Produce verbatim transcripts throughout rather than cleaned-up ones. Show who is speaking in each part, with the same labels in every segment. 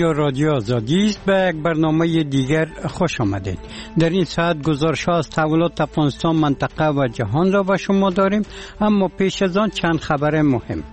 Speaker 1: اینجا رادیو آزادی است. به یک برنامه دیگر خوش آمدید. در این ساعت گزارش‌ها از تحولات افغانستان، منطقه و جهان را به شما داریم، اما پیش از آن چند خبر مهم.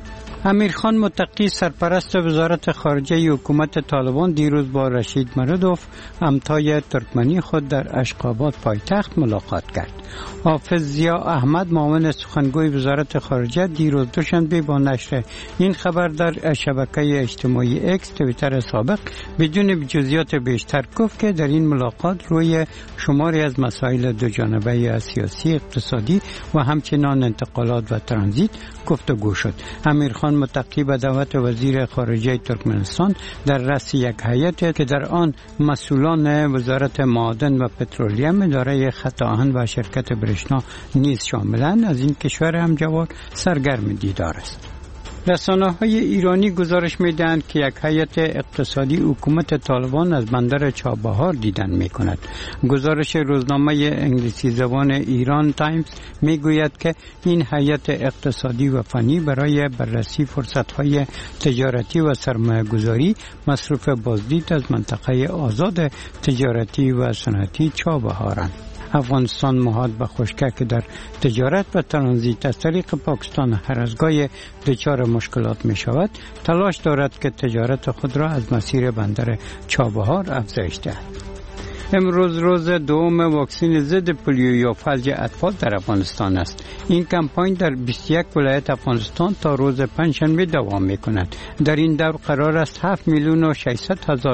Speaker 1: امیرخان متقی سرپرست وزارت خارجه حکومت طالبان دیروز با رشید مرودوف همتای ترکمنی خود در اشقاباد پایتخت ملاقات کرد. حافظ ضیا احمد معاون سخنگوی وزارت خارجه دیروز دوشنبه با نشر این خبر در شبکه اجتماعی اکس توییتر سابق بدون جزئیات بیشتر گفت که در این ملاقات روی شماری از مسائل دو جانبه سیاسی، اقتصادی و همچنین انتقالات و ترانزیت گفتگو شد. امیرخان متقی به دعوت وزیر خارجه ترکمنستان در رأس یک هیئت که در آن مسئولان وزارت معادن و پترولیم، اداره خط آهن و شرکت برشنا نیز شاملند، از این کشور همجوار سرگرم دیدار است. رسانه‌های ایرانی گزارش می‌دهند که یک هیئت اقتصادی حکومت طالبان از بندر چابهار دیدن می‌کند. گزارش روزنامه انگلیسی زبان ایران تایمز می‌گوید که این هیئت اقتصادی و فنی برای بررسی فرصت‌های تجارتی و سرمایه‌گذاری مصروف بازدید از منطقه آزاد تجارتی و صنعتی چابهارند. افغانستان مهاد به خشکی که در تجارت و ترانزیت از طریق پاکستان هر از گاهی دچار مشکلات می شود، تلاش دارد که تجارت خود را از مسیر بندر چابهار افزایش دهد. امروز روز دوم واکسن ضد پولیو یا فلج اطفال در افغانستان است. این کمپاین در بیست و یک ولایت افغانستان تا روز پنجشنبه دوام می‌کند. در این دور قرار است هفت میلیون و ششصد هزار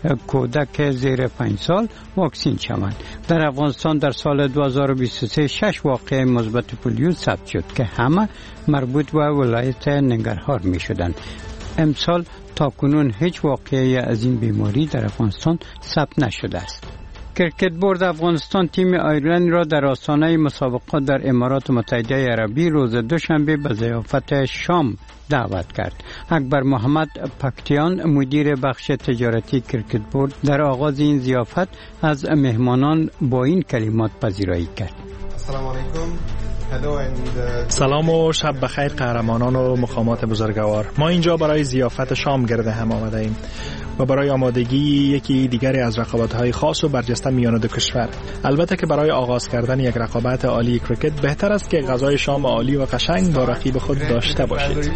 Speaker 1: کودک زیر پنج سال واکسین شوند. در افغانستان در سال دو هزار و بیست و سه شش واقعه مثبت پولیو ثبت شد که همه مربوط به ولایت ننگرهار می‌شدند. امسال تا کنون هیچ واقعه از این بیماری در افغانستان ثبت نشده است. کرکت بورد افغانستان تیم آیرلند را در آستانه مسابقات در امارات متحده عربی روز دوشنبه به ضیافت شام دعوت کرد. اکبر محمد پکتیان مدیر بخش تجارتی کرکت بورد در آغاز این ضیافت از مهمانان با این کلمات پذیرایی کرد:
Speaker 2: السلام علیکم.
Speaker 3: سلام و شب بخیر قهرمانان و مقامات بزرگوار. ما اینجا برای ضیافت شام گرد هم آمده ایم و برای آمادگی یکی دیگری از رقابت‌های خاص و برجسته میان دو کشور. البته که برای آغاز کردن یک رقابت عالی کرکت بهتر است که غذای شام عالی و قشنگ با رقیب خود داشته باشید.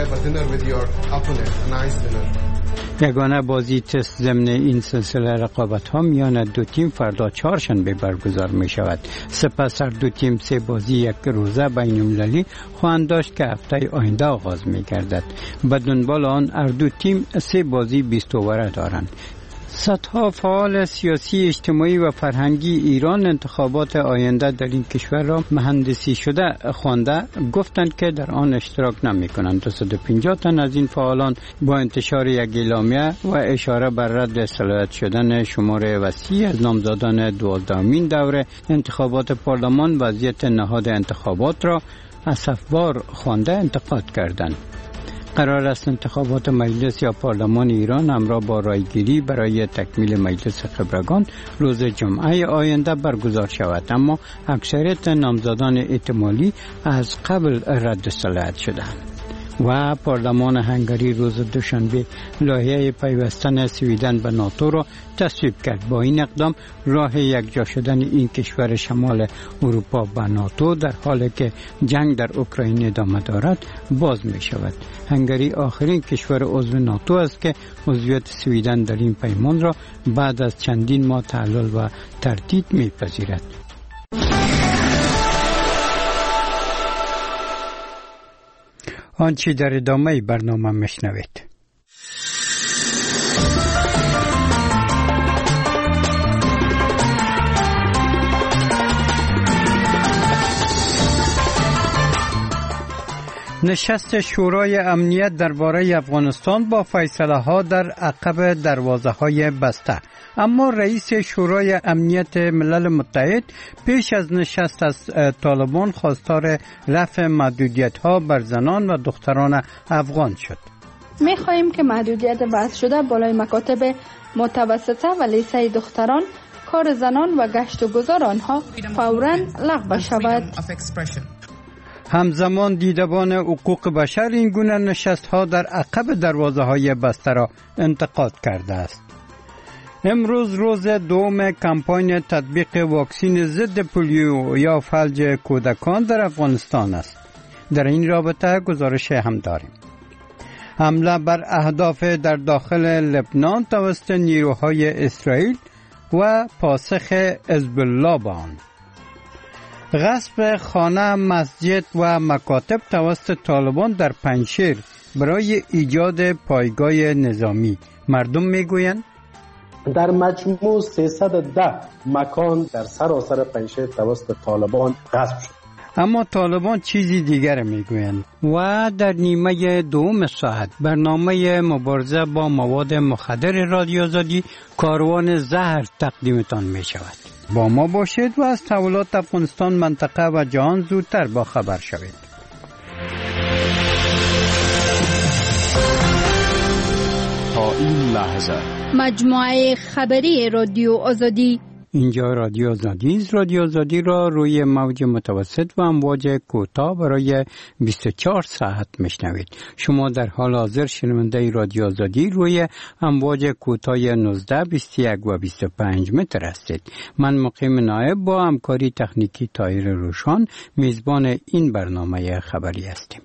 Speaker 1: یگانه بازی تست ضمن این سلسله رقابت‌ها میان دو تیم فردا چهارشنبه برگزار می شود. سپس هر دو تیم سه بازی یک روزه بین المللی خواهند داشت که هفته آینده آغاز می گردد. به دنبال آن هر دو تیم سه بازی بیست اووره دارند. صدها فعال سیاسی، اجتماعی و فرهنگی ایران انتخابات آینده در این کشور را مهندسی شده خوانده گفتند که در آن اشتراک نمی کنند. دویست و پنجاه تن از این فعالان با انتشار یک اعلامیه و اشاره بر رد صلاحیت شدن شمار وسیع از نامزدان دوازدهمین دوره انتخابات پارلمان وضعیت نهاد انتخابات را اسفبار خوانده انتقاد کردند. قرار است انتخابات مجلس یا پارلمان ایران همراه با رایگیری برای تکمیل مجلس خبرگان روز جمعه آینده برگزار شود، اما اکثریت نامزدان احتمالی از قبل رد صلاحیت شدند. و پارلمان هنگری روز دوشنبه لایحه پیوستن سویدن به ناتو را تصویب کرد. با این اقدام راه یکجا شدن این کشور شمال اروپا به ناتو در حالی که جنگ در اوکراین ادامه دارد باز می شود. هنگری آخرین کشور عضو ناتو است که عضویت سویدن در این پیمان را بعد از چندین ماه تعلل و تردید می پذیرد. آنچه در ادامه برنامه میشنوید. نشست شورای امنیت درباره افغانستان با فیصله ها در عقب دروازه های بسته. اما رئیس شورای امنیت ملل متحد پیش از نشست از طالبان خواستار رفع محدودیت ها بر زنان و دختران افغان شد.
Speaker 4: می خواهیم که محدودیت وضع شده بالای مکاتب متوسطه و لیسه دختران، کار زنان و گشت و گذار آنها فوراً لغو شود.
Speaker 1: همزمان دیدبان حقوق بشر این گونه نشست‌ها در عقب دروازه‌های بسته را انتقاد کرده است. امروز روز دوم کمپاین تطبیق واکسن ضد پولیو یا فلج کودکان در افغانستان است. در این رابطه گزارش هم داریم. حمله بر اهداف در داخل لبنان توسط نیروهای اسرائیل و پاسخ حزب الله به آن. غصب خانه، مسجد و مکاتب توسط طالبان در پنجشیر برای ایجاد پایگاه نظامی. مردم میگویند
Speaker 2: در مجموع سیصد و ده مکان در سراسر پنجشیر توسط طالبان غصب شد.
Speaker 1: اما طالبان چیزی دیگر میگویند. و در نیمه دوم ساعت برنامه مبارزه با مواد مخدر رادیو آزادی کاروان زهر تقدیمتان می شود. با ما باشید و از تحولات افغانستان، منطقه و جهان زودتر با خبر شوید.
Speaker 5: تا این لحظه
Speaker 4: مجموعه خبری رادیو آزادی.
Speaker 1: اینجا رادیو آزادی است. رادیو آزادی را روی موج متوسط و امواج کوتاه برای بیست و چهار ساعت میشنوید. شما در حال حاضر شنونده رادیو آزادی روی امواج کوتاه نوزده، بیست و یک و بیست و پنج متر هستید. من مقیم نایب با همکاری تکنیکی طاهر روشان میزبان این برنامه خبری هستیم.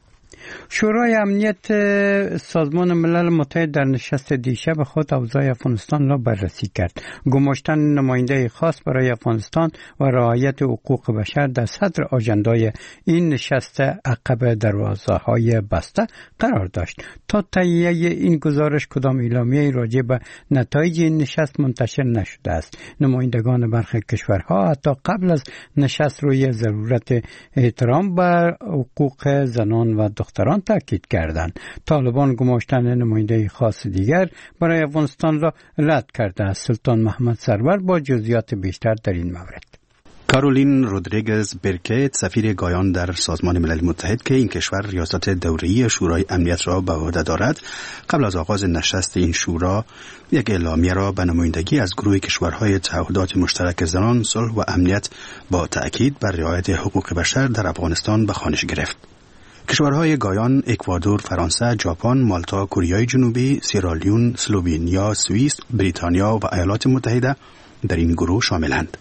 Speaker 1: شورای امنیت سازمان ملل متحد در نشست دیشب خود اوضاع افغانستان را بررسی کرد. گماشتن نماینده خاص برای افغانستان و رعایت حقوق بشر در صدر آژندای این نشست عقب دروازه‌های بسته قرار داشت. تا تهیه این گزارش کدام اعلامیه راجع به نتایج این نشست منتشر نشده است. نمایندگان برخی کشورها حتی قبل از نشست روی ضرورت احترام بر حقوق زنان و دختران تاکید کردند. طالبان گماشتن نماینده خاص دیگر برای افغانستان را رد کرده است. سلطان محمد سرور با جزئیات بیشتر در این مورد.
Speaker 6: کارولین رودریگز برکت، سفیر گایان در سازمان ملل متحد که این کشور ریاست دوره‌ای شورای امنیت را به عهده دارد، قبل از آغاز نشست این شورا یک اعلامیه را به نمایندگی از گروه کشورهای تعهدات مشترک زنان، صلح و امنیت با تأکید بر رعایت حقوق بشر در افغانستان به خوانش گرفت. کشورهای گایان، اکوادور، فرانسه، ژاپن، مالتا، کره جنوبی، سیرالیون، اسلوونیا، سوئیس، بریتانیا و ایالات متحده در این گروه شاملند.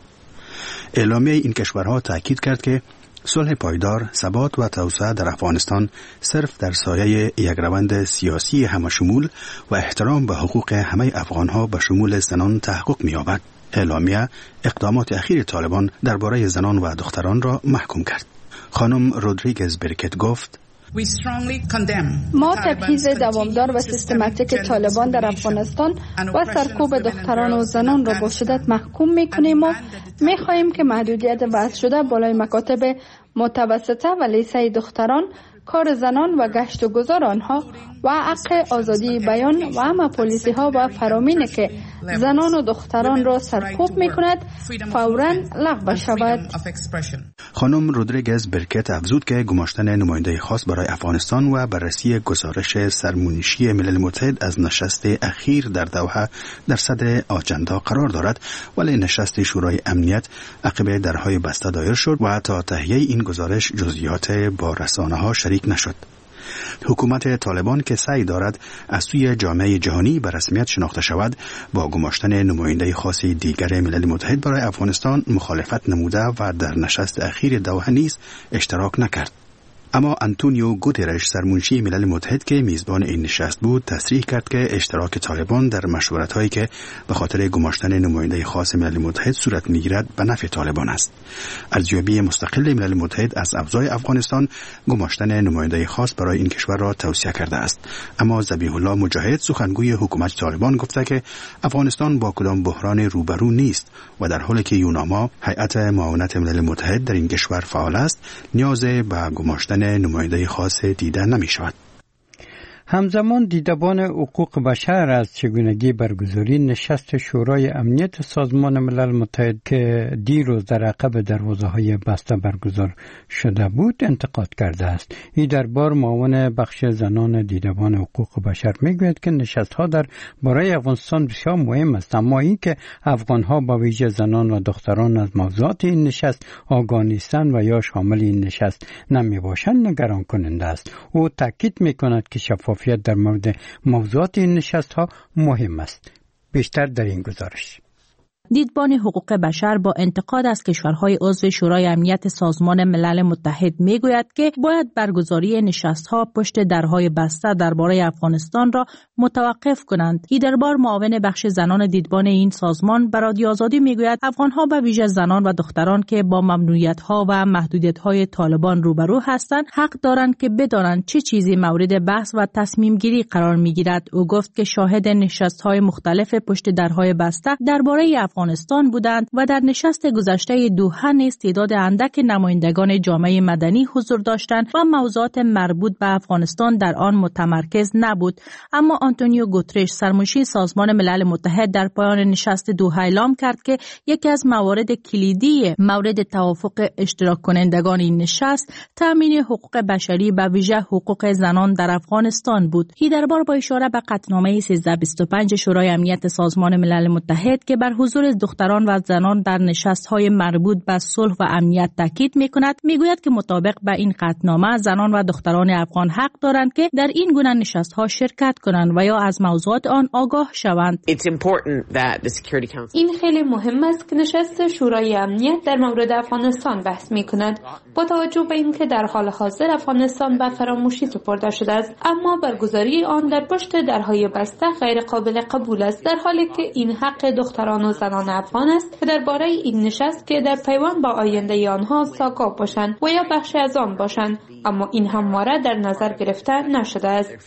Speaker 6: اعلامیه این کشورها تأکید کرد که صلح پایدار، ثبات و توسعه در افغانستان صرف در سایه یک روند سیاسی همشمول و احترام به حقوق همه افغانها به شمول زنان تحقق می‌یابد. اعلامیه اقدامات اخیر طالبان درباره زنان و دختران را محکوم کرد. خانم رودریگز برکت گفت:
Speaker 4: ما تبعیض دوامدار و سیستماتیک طالبان در افغانستان و سرکوب دختران و زنان را با شدت محکوم می‌کنیم و می‌خواهیم که محدودیت وضع شده بالای مکاتب متوسطه و لیسه دختران، کار زنان و گشت و گذار آنها و حق آزادی بیان و همه پالیسی ها و فرامینی که زنان و دختران را سرکوب می کند فوراً لغو شود.
Speaker 6: خانم رودریگز برکت افزود که گماشتن نماینده خاص برای افغانستان و بررسی گزارش سرمنشی ملل متحد از نشست اخیر در دوحه در صدر آجندا قرار دارد، ولی نشست شورای امنیت عقب درهای بسته دایر شد و تا تهیه این گزارش جزئیات با رسانه ها شریک نشد. حکومت طالبان که سعی دارد از سوی جامعه جهانی به رسمیت شناخته شود، با گماشتن نماینده خاص دیگر ملل متحد برای افغانستان مخالفت نموده و در نشست اخیر دوحه نیز اشتراک نکرد. اما آنتونیو گوترش، سرمنشی ملل متحد که میزبان این نشست بود، تصریح کرد که اشتراک طالبان در مشورت‌هایی که به خاطر گماشتن نماینده خاص ملل متحد صورت می‌گیرد به نفع طالبان است. ارزیابی مستقل ملل متحد از اوضاع افغانستان گماشتن نماینده خاص برای این کشور را توصیه کرده است. اما ذبیح الله مجاهد، سخنگوی حکومت طالبان، گفته که افغانستان با کدام بحران روبرو نیست و در حالی که یوناما، هیئت معاونت ملل متحد در این کشور فعال است، نیاز به گماشتن نماینده خاص دیده نمی شود.
Speaker 1: همزمان دیدبان حقوق بشر از چگونگی برگزاری نشست شورای امنیت سازمان ملل متحد که دیروز در عقب دروازه‌های بسته برگزار شده بود انتقاد کرده است. این دربار معاون بخش زنان دیدبان حقوق بشر میگوید که نشست‌ها در برای افغانستان بسیار مهم است، اما این که افغان‌ها با ویژه زنان و دختران از موضوعات این نشست آگاه نیستند و یا شامل این نشست نمی‌باشند نگران کننده است. او تاکید می‌کند که شفافیت در مورد موضوعات این نشست‌ها مهم است. بیشتر در این گزارش.
Speaker 7: دیدبان حقوق بشر با انتقاد از کشورهای عضو شورای امنیت سازمان ملل متحد میگوید که باید برگزاری نشست‌ها پشت درهای بسته درباره افغانستان را متوقف کنند. این دربار معاون بخش زنان دیدبان این سازمان بر رادیو آزادی میگوید افغان‌ها به ویژه زنان و دختران که با ممنوعیت‌ها و محدودیت‌های طالبان روبرو هستند حق دارند که بدانند چه چیزی مورد بحث و تصمیم گیری قرار میگیرد. او گفت که شاهد نشست‌های مختلف پشت درهای بسته درباره افغانستان بودند و در نشست گذشته دوحه نیز تعداد اندک نمایندگان جامعه مدنی حضور داشتند و موضوعات مربوط به افغانستان در آن متمرکز نبود. اما آنتونیو گوترش سرمنشی سازمان ملل متحد در پایان نشست دوحه اعلام کرد که یکی از موارد کلیدی مورد توافق اشتراک کنندگان این نشست تامین حقوق بشری و ویژه حقوق زنان در افغانستان بود. این دربار با اشاره به قطعنامه سیزده بیست و پنج شورای امنیت سازمان ملل متحد که بر حضور دختران و زنان در نشست‌های مربوط به صلح و امنیت تاکید می‌کند، می‌گوید که مطابق به این قطعنامه زنان و دختران افغان حق دارند که در این گونه نشست‌ها شرکت کنند و یا از موضوعات آن آگاه شوند.
Speaker 8: این خیلی مهم است که نشست شورای امنیت در مورد افغانستان بحث می‌کند. با توجه به اینکه در حال حاضر افغانستان به فراموشی سپرده شده است، اما برگزاری آن در پشت درهای بسته غیر قابل قبول است، در حالی که این حق دختران و زنان افغان است که درباره این نشست که در پیوند با آینده آنها ساکا باشند و یا بخشی از آن باشند، اما این همواره در نظر گرفته نشده است.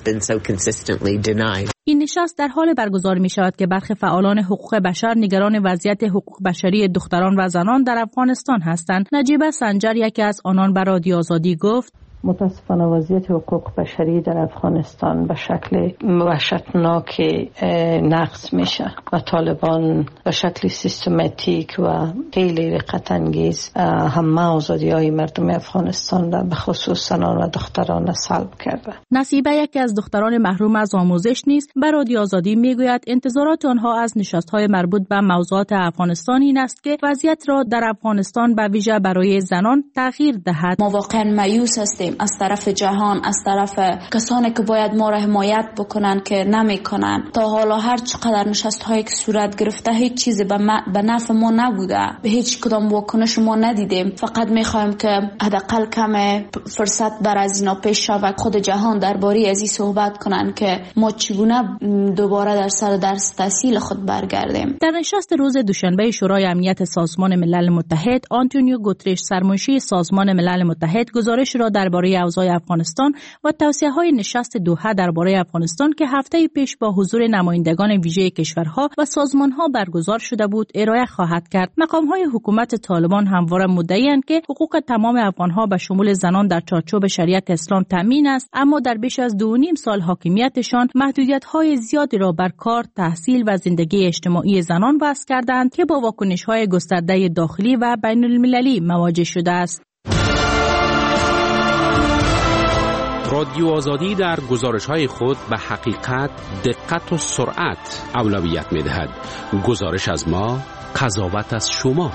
Speaker 7: این نشست در حال برگزار می شود که برخی فعالان حقوق بشر نگران وضعیت حقوق بشری دختران و زنان در افغانستان هستند. نجیبه سنجر یکی از آنان به رادیو آزادی گفت:
Speaker 9: متاسفانه وضعیت حقوق بشری در افغانستان به شکل وحشتناک نقض میشه و طالبان به شکل سیستماتیک و خیلی رقت انگیز همه آزادی های مردم افغانستان را به خصوص زنان و دختران سلب کرده.
Speaker 7: نصیبه یکی از دختران محروم از آموزش نیست به رادیو آزادی میگوید انتظارات آنها از نشست های مربوط به موضوعات افغانستان این است که وضعیت را در افغانستان به ویژه برای زنان تغییر دهد.
Speaker 10: ما واقعا مایوس هستیم از طرف جهان، از طرف کسانی که باید ما را حمایت بکنن که نمیکنن. تا حالا هر چقدر نشست هایی که صورت گرفته هیچ چیزی به, به نفع ما نبوده، به هیچ کدام واکنش ما ندیدیم. فقط میخوایم که حداقل کم فرصت بر از اینا پیش شود، خود جهان درباره از این صحبت کنن که ما چگونه دوباره در سر درس تحصیل خود برگردیم.
Speaker 7: در نشست روز دوشنبه شورای امنیت سازمان ملل متحد، آنتونیو گوترش سرمنشی سازمان ملل متحد گزارش را درباره اوضاع افغانستان و توصیه‌های نشست دوحه درباره افغانستان که هفته پیش با حضور نمایندگان ویژه کشورها و سازمان‌ها برگزار شده بود ارائه خواهد کرد. مقام‌های حکومت طالبان همواره مدعی‌اند که حقوق تمام افغان‌ها به شمول زنان در چارچوب شریعت اسلام تامین است، اما در بیش از دو و نیم سال حاکمیتشان محدودیت‌های زیادی را بر کار، تحصیل و زندگی اجتماعی زنان وضع کردند که با واکنش‌های گسترده داخلی و بین‌المللی مواجه شده است.
Speaker 11: رادیو آزادی در گزارش‌های خود به حقیقت، دقت و سرعت اولویت می‌دهد. گزارش از ما، قضاوت از شما.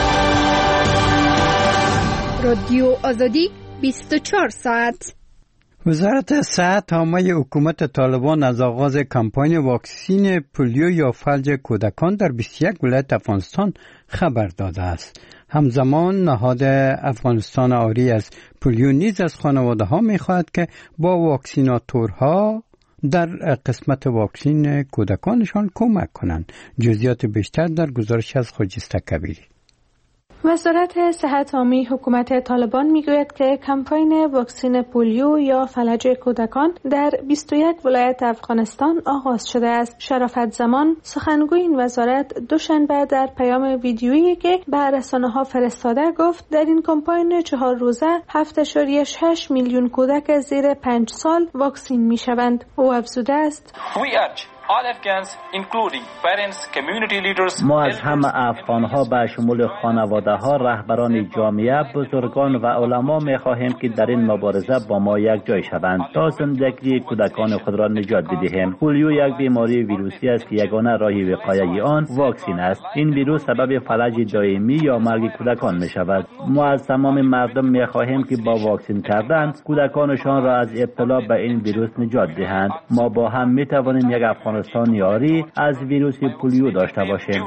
Speaker 4: رادیو آزادی بیست و چهار ساعت.
Speaker 1: وزارت صحت حامی حکومت طالبان از آغاز کمپاین واکسین پولیو یا فلج کودکان در بیست و یک ولایت افغانستان خبر داده است. همزمان نهاد افغانستان آری از پولیو نیز از خانواده ها می خواهد که با واکسیناتورها در قسمت واکسین کودکانشان کمک کنند. جزئیات بیشتر در گزارش از خاجسته کبیری.
Speaker 8: وزارت صحت عامه حکومت طالبان میگوید که کمپاین واکسن پولیو یا فلج کودکان در بیست و یک ولایت افغانستان آغاز شده است. شرافت زمان سخنگوی این وزارت دوشنبه در پیام ویدیویی که به رسانه‌ها فرستاده گفت در این کمپاین چهار روزه هفت ممیز شش میلیون کودک زیر پنج سال واکسین میشوند. او افزوده است:
Speaker 12: ما از همه افغان‌ها به شمول خانواده‌ها، رهبران جامعه، بزرگان و علما می‌خواهیم که در این مبارزه با ما یک جای شوند تا زندگی کودکان خود را نجات بدهیم. پولیو یک بیماری ویروسی است که یگانه راه وقایه آن واکسن است. این ویروس سبب فلج دائمی یا مرگ کودکان می‌شود. ما از تمام مردم می‌خواهیم که با واکسن کردن کودکانشان را از ابتلا به این ویروس نجات دهند. ما با هم می‌توانیم یک افغانستان یاری از ویروس پولیو داشته باشیم.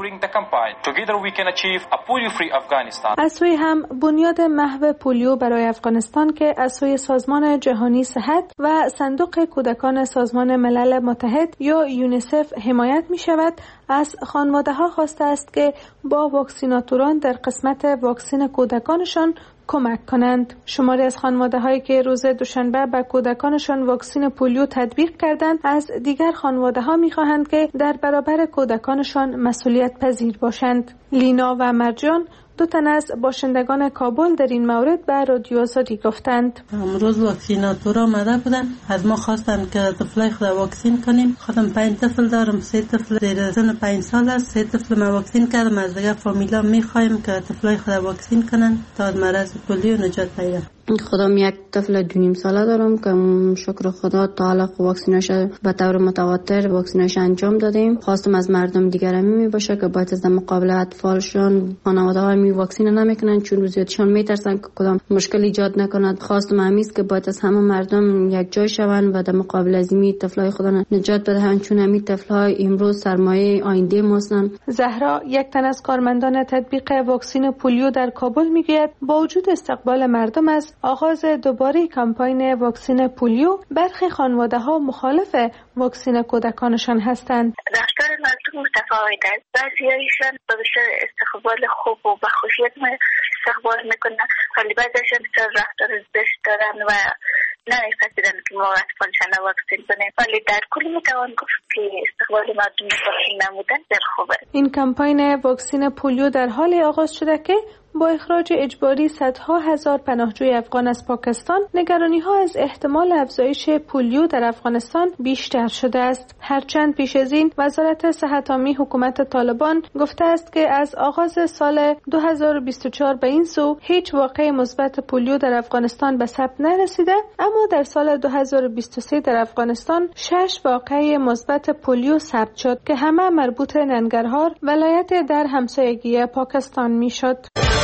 Speaker 8: از سوی هم بنیاد محو پولیو برای افغانستان که از سوی سازمان جهانی صحت و صندوق کودکان سازمان ملل متحد یا یونیسف حمایت می شود، از خانواده‌ها خواسته است که با واکسیناتوران در قسمت واکسن کودکانشان کمک کنند. شماری از خانواده‌هایی که روز دوشنبه به کودکانشان واکسن پولیو تطبیق کردند از دیگر خانواده‌ها می‌خواهند که در برابر کودکانشان مسئولیت پذیر باشند. لینا و مرجان دو تن از باشندگان کابل در این مورد به رادیو آزادی گفتند:
Speaker 13: امروز واکسیناتورها آمده بودن، از ما خواستند که طفلای خود واکسین کنیم. خودم پنج طفل دارم، سه طفل زیر سن پنج سال است، سه طفل ما واکسین کردم. از دیگه فامیلا میخوایم که طفلای خود واکسین کنن تا از مرض پولیو نجات پیدا.
Speaker 14: خودم یک طفل دو نیم ساله دارم که شکر خدا تا حالا واکسینش به طور متواتر واکسینش انجام دادیم. خواستم از مردم دیگر هم می باشه که باید از مقابل اطفالشون خانواده‌ها می واکسین نمیکنن چون زیادشون میترسن که کدام مشکل ایجاد نکند. خواستم همیست که باید از همه مردم یک جای شوند و در مقابل از این طفلای خودن نجات بدهند چون همین طفلای امروز سرمایه آینده ما هستند.
Speaker 8: زهرا، یک تن از کارمندان تطبیق واکسن پولیو در کابل میگوید با وجود استقبال مردم از آغاز دوباره کمپاین واکسن پولیو، برخی خانواده‌ها مخالف واکسن کودکانشان هستند.
Speaker 15: رفتار مردم متفاوت است. بعضی‌هایشان با بسیار استقبال خوب و با خوشیت استقبال میکنن، ولی بعضی‌هاشون بسیار رفتار زشت دارن و نمی‌پذیرند که ما اطفالشان واکسن کنیم. ولی در کل میتوان گفت که استقبال مردم واکسن نمودن در خوبه.
Speaker 8: این کمپاین واکسن پولیو در حال آغاز شده که با اخراج اجباری صدها هزار پناهجوی افغان از پاکستان، نگرانی‌ها از احتمال افزایش پولیو در افغانستان بیشتر شده است. هرچند پیش از این وزارت صحت عامه حکومت طالبان گفته است که از آغاز سال دو هزار و بیست و چهار به این سو هیچ واقعه مثبت پولیو در افغانستان به ثبت نرسیده، اما در سال دو هزار و بیست و سه در افغانستان شش واقعه مثبت پولیو ثبت شد که همه مربوط ننگرهار ولایت در همسایگی پاکستان میشد.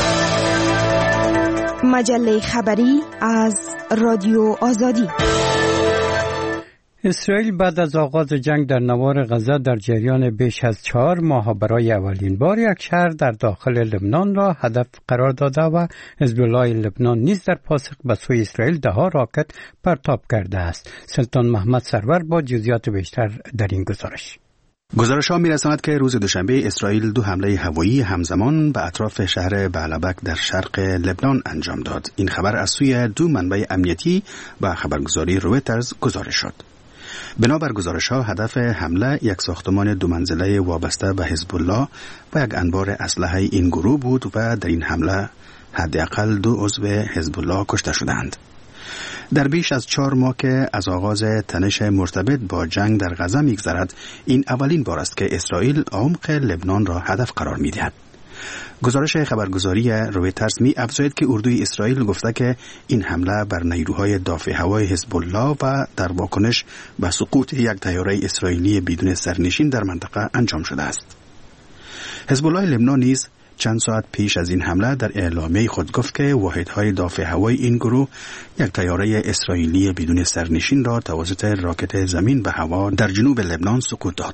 Speaker 16: مجله خبری از رادیو آزادی.
Speaker 1: اسرائیل بعد از آغاز جنگ در نوار غزه در جریان بیش از چهار ماه برای اولین بار یک شهر در داخل لبنان را هدف قرار داده و حزب الله لبنان نیز در پاسخ به سوی اسرائیل ده ها راکت پرتاب کرده است. سلطان محمد سرور با جزئیات بیشتر در این گزارش.
Speaker 6: گزارش ها می رساند که روز دوشنبه اسرائیل دو حمله هوایی همزمان به اطراف شهر بعلبک در شرق لبنان انجام داد. این خبر از سوی دو منبع امنیتی و خبرگزاری رویترز گزارش شد. بنابر گزارش ها هدف حمله یک ساختمان دو منزله وابسته به حزب الله و یک انبار اسلحه این گروه بود و در این حمله حداقل دو عضو حزب الله کشته شدند. در بیش از چهار ماه که از آغاز تنش مرتبط با جنگ در غزه می‌گذرد، این اولین بار است که اسرائیل عمق لبنان را هدف قرار می‌دهد. گزارش خبرگزاری رویترز می افزاید که اردوی اسرائیل گفته که این حمله بر نیروهای دافع هوای حزب الله و در واکنش به سقوط یک طیاره اسرائیلی بدون سرنشین در منطقه انجام شده است. حزب الله لبنان نیز چند ساعت پیش از این حمله در اعلامیه خود گفت که واحدهای دافع هوای این گروه یک طیاره اسرائیلی بدون سرنشین را توسط راکت زمین به هوا در جنوب لبنان سقوط داد.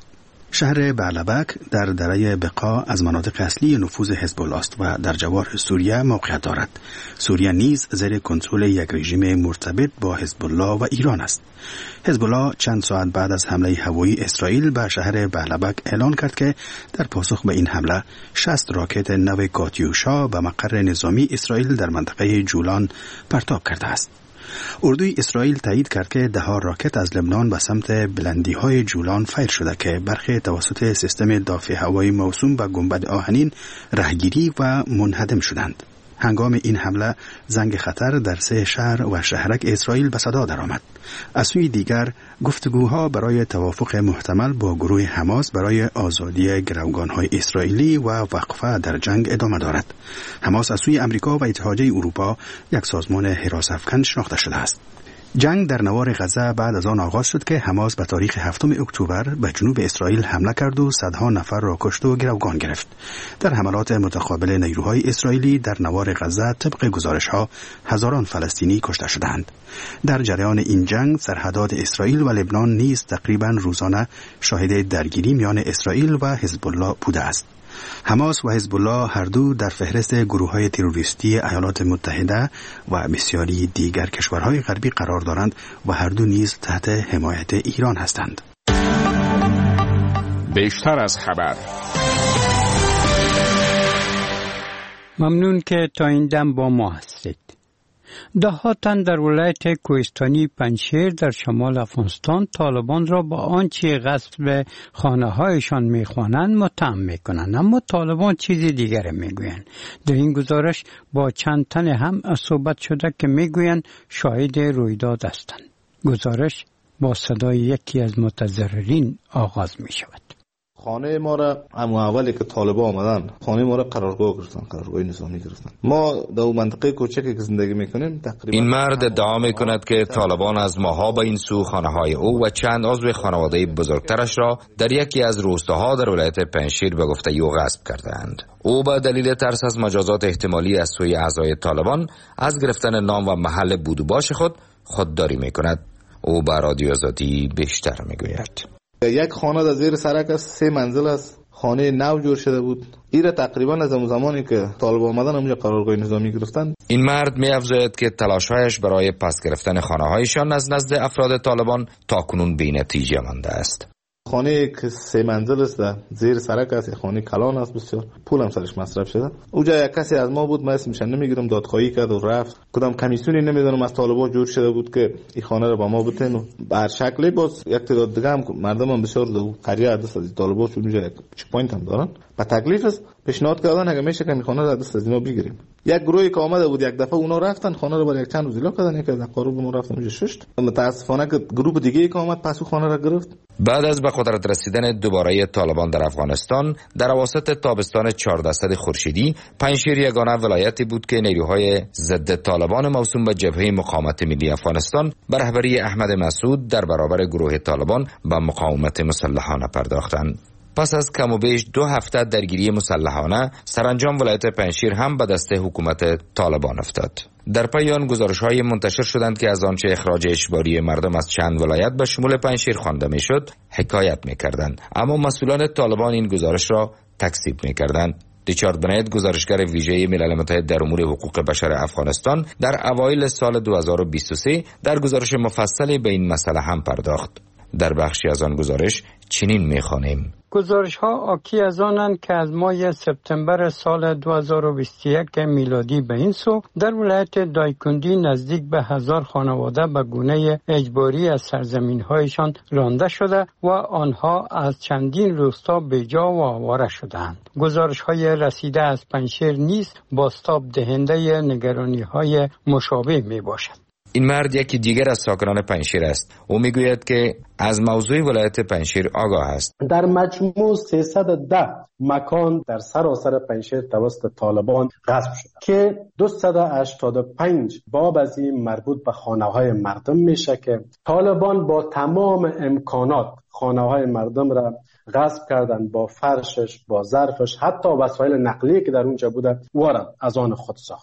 Speaker 6: شهر بعلبک در دره بقا از مناطق اصلی نفوذ حزب الله است و در جوار سوریه موقعیت دارد. سوریه نیز زیر کنترل یک رژیم مرتبط با حزب الله و ایران است. حزب الله چند ساعت بعد از حمله هوایی اسرائیل به شهر بعلبک اعلان کرد که در پاسخ به این حمله شصت راکت نو کاتیوشا به مقر نظامی اسرائیل در منطقه جولان پرتاب کرده است. اردوی اسرائیل تایید کرد که ده ها راکت از لبنان به سمت بلندی های جولان فیر شده که برخی توسط سیستم دافع هوایی موسوم به گنبد آهنین رهگیری و منهدم شدند. هنگام این حمله زنگ خطر در سه شهر و شهرک اسرائیل به صدا درآمد. از سوی دیگر گفتگوها برای توافق محتمل با گروه حماس برای آزادی گروگان‌های اسرائیلی و وقفه در جنگ ادامه دارد. حماس از سوی امریکا و اتحادیه اروپا یک سازمان حراس‌افکن شناخته شده است. جنگ در نوار غزه بعد از آن آغاز شد که حماس به تاریخ هفتم اکتبر به جنوب اسرائیل حمله کرد و صدها نفر را کشت و گروگان گرفت. در حملات متقابل نیروهای اسرائیلی در نوار غزه طبق گزارش‌ها هزاران فلسطینی کشته شدند. در جریان این جنگ سرحدات اسرائیل و لبنان نیز تقریباً روزانه شاهد درگیری میان اسرائیل و حزب الله بوده است. حماس و حزب الله هر دو در فهرست گروه‌های تروریستی ایالات متحده و بسیاری دیگر کشورهای غربی قرار دارند و هر دو نیز تحت حمایت ایران هستند.
Speaker 5: بیشتر از خبر.
Speaker 1: ممنون که تا این دم با ما هستید. ده ها تن در ولایت کوهستانی پنجشیر در شمال افغانستان طالبان را با آنچه غصب خانه هایشان میخوانند متهم میکنند، اما طالبان چیزی دیگر میگویند. در این گزارش با چند تن هم صحبت شده که میگویند شاهد رویداد هستند. گزارش با صدای یکی از متضررین آغاز می شود.
Speaker 17: خانه ما را همون اولی که طالبان آمدن خانه ما را قرارگاه گرفتن، قرارگاه نظامی گرفتن. ما در منطقه کوچکی که زندگی میکنیم تقریبا
Speaker 18: این مرد ادعا میکند که طالبان از ماها به این سو خانه های او و چند عضو خانواده بزرگترش را در یکی از روستاها در ولایت پنجشیر به گفته او غصب کردند. او به دلیل ترس از مجازات احتمالی از سوی اعضای طالبان از گرفتن نام و محل بود و باش خود خودداری میکند. او به رادیو آزادی بیشتر میگوید.
Speaker 17: یک خانه در زیر سرک است، سه منزل است، خانه نو جور شده بود. ایره تقریبا از اون زمانی که طالبان آمدن اونجا قرارگاه نظامی گرفتن.
Speaker 18: این مرد می افزاید که تلاش‌هایش برای پس گرفتن خانه‌هایشان از نزد افراد طالبان تاکنون بی‌نتیجه مانده است.
Speaker 17: خانه که سه منزل است در زیر سرک است، خانه کلان است، بسیار پول هم سرش مصرف شده. اونجا یک کسی از ما بود، من اسمش نمیگیرم، دادخواهی کرد و رفت. کدام کمیسیونی نمیدونم از طالبان جور شده بود که این خانه رو با ما بتن و بر شکلی باز یک تعداد دیگه هم مردم هم بسیار دو قریه دست از طالبان چون اونجا یک چک پوینت هم دارن. با تکلیف است پیشنهاد کردن اگه میشه که این خانه رو دست از اینا بگیریم. یک گروهی که آمده بود یک دفعه اونا رفتن خانه رو برای یک چند روز ایلا کردن، یک از قرب ما رفتن اونجا شش. متاسفانه که گروه دیگه که آمد پسو خانه رو گرفت.
Speaker 18: بعد از به قدرت رسیدن دوباره طالبان در افغانستان در اواسط تابستان چهاردهصد خورشیدی پنجشیر یگانه ولایتی بود که نیروهای ضد طالبان موسوم به جبهه مقاومت ملی افغانستان به رهبری احمد مسعود در برابر گروه طالبان به مقاومت مسلحانه پرداختند. پس از کم و بیش دو هفته درگیری مسلحانه سرانجام ولایت پنجشیر هم به دست حکومت طالبان افتاد. در پی آن گزارش‌های منتشر شدند که از آنچه اخراج اجباری مردم از چند ولایت به شمول پنجشیر خوانده می‌شد حکایت می‌کردند، اما مسئولان طالبان این گزارش را تکذیب می‌کردند. ریچارد بنت، گزارشگر ویژه ملل متحد در امور حقوق بشر افغانستان، در اوایل سال دو هزار و بیست و سه در گزارش مفصلی به این مسئله هم پرداخت. در بخشی از آن گزارش چنین می‌خوانیم:
Speaker 1: گزارش ها آکی از آنند که از ماه سپتامبر سال دو هزار و بیست و یک میلادی به این سو در ولایت دایکندی نزدیک به هزار خانواده به گونه اجباری از سرزمین هایشان رانده شده و آنها از چندین روستا بیجا و آواره شدند. گزارش های رسیده از پنجشیر نیز بازتاب دهنده نگرانی های مشابه می باشد.
Speaker 18: این مرد یکی دیگر از ساکنان پنجشیر است. او میگوید که از موضوع ولایت پنجشیر آگاه است.
Speaker 2: در مجموع سیصد و ده مکان در سراسر پنجشیر توسط طالبان غصب شده که دویست و هشتاد و پنج باب از این مربوط به خانه‌های مردم میشه که طالبان با تمام امکانات خانه‌های مردم را غصب کردن، با فرشش، با ظرفش، حتی وسایل نقلیه که در اونجا بوده وارد از آن خود ساختن.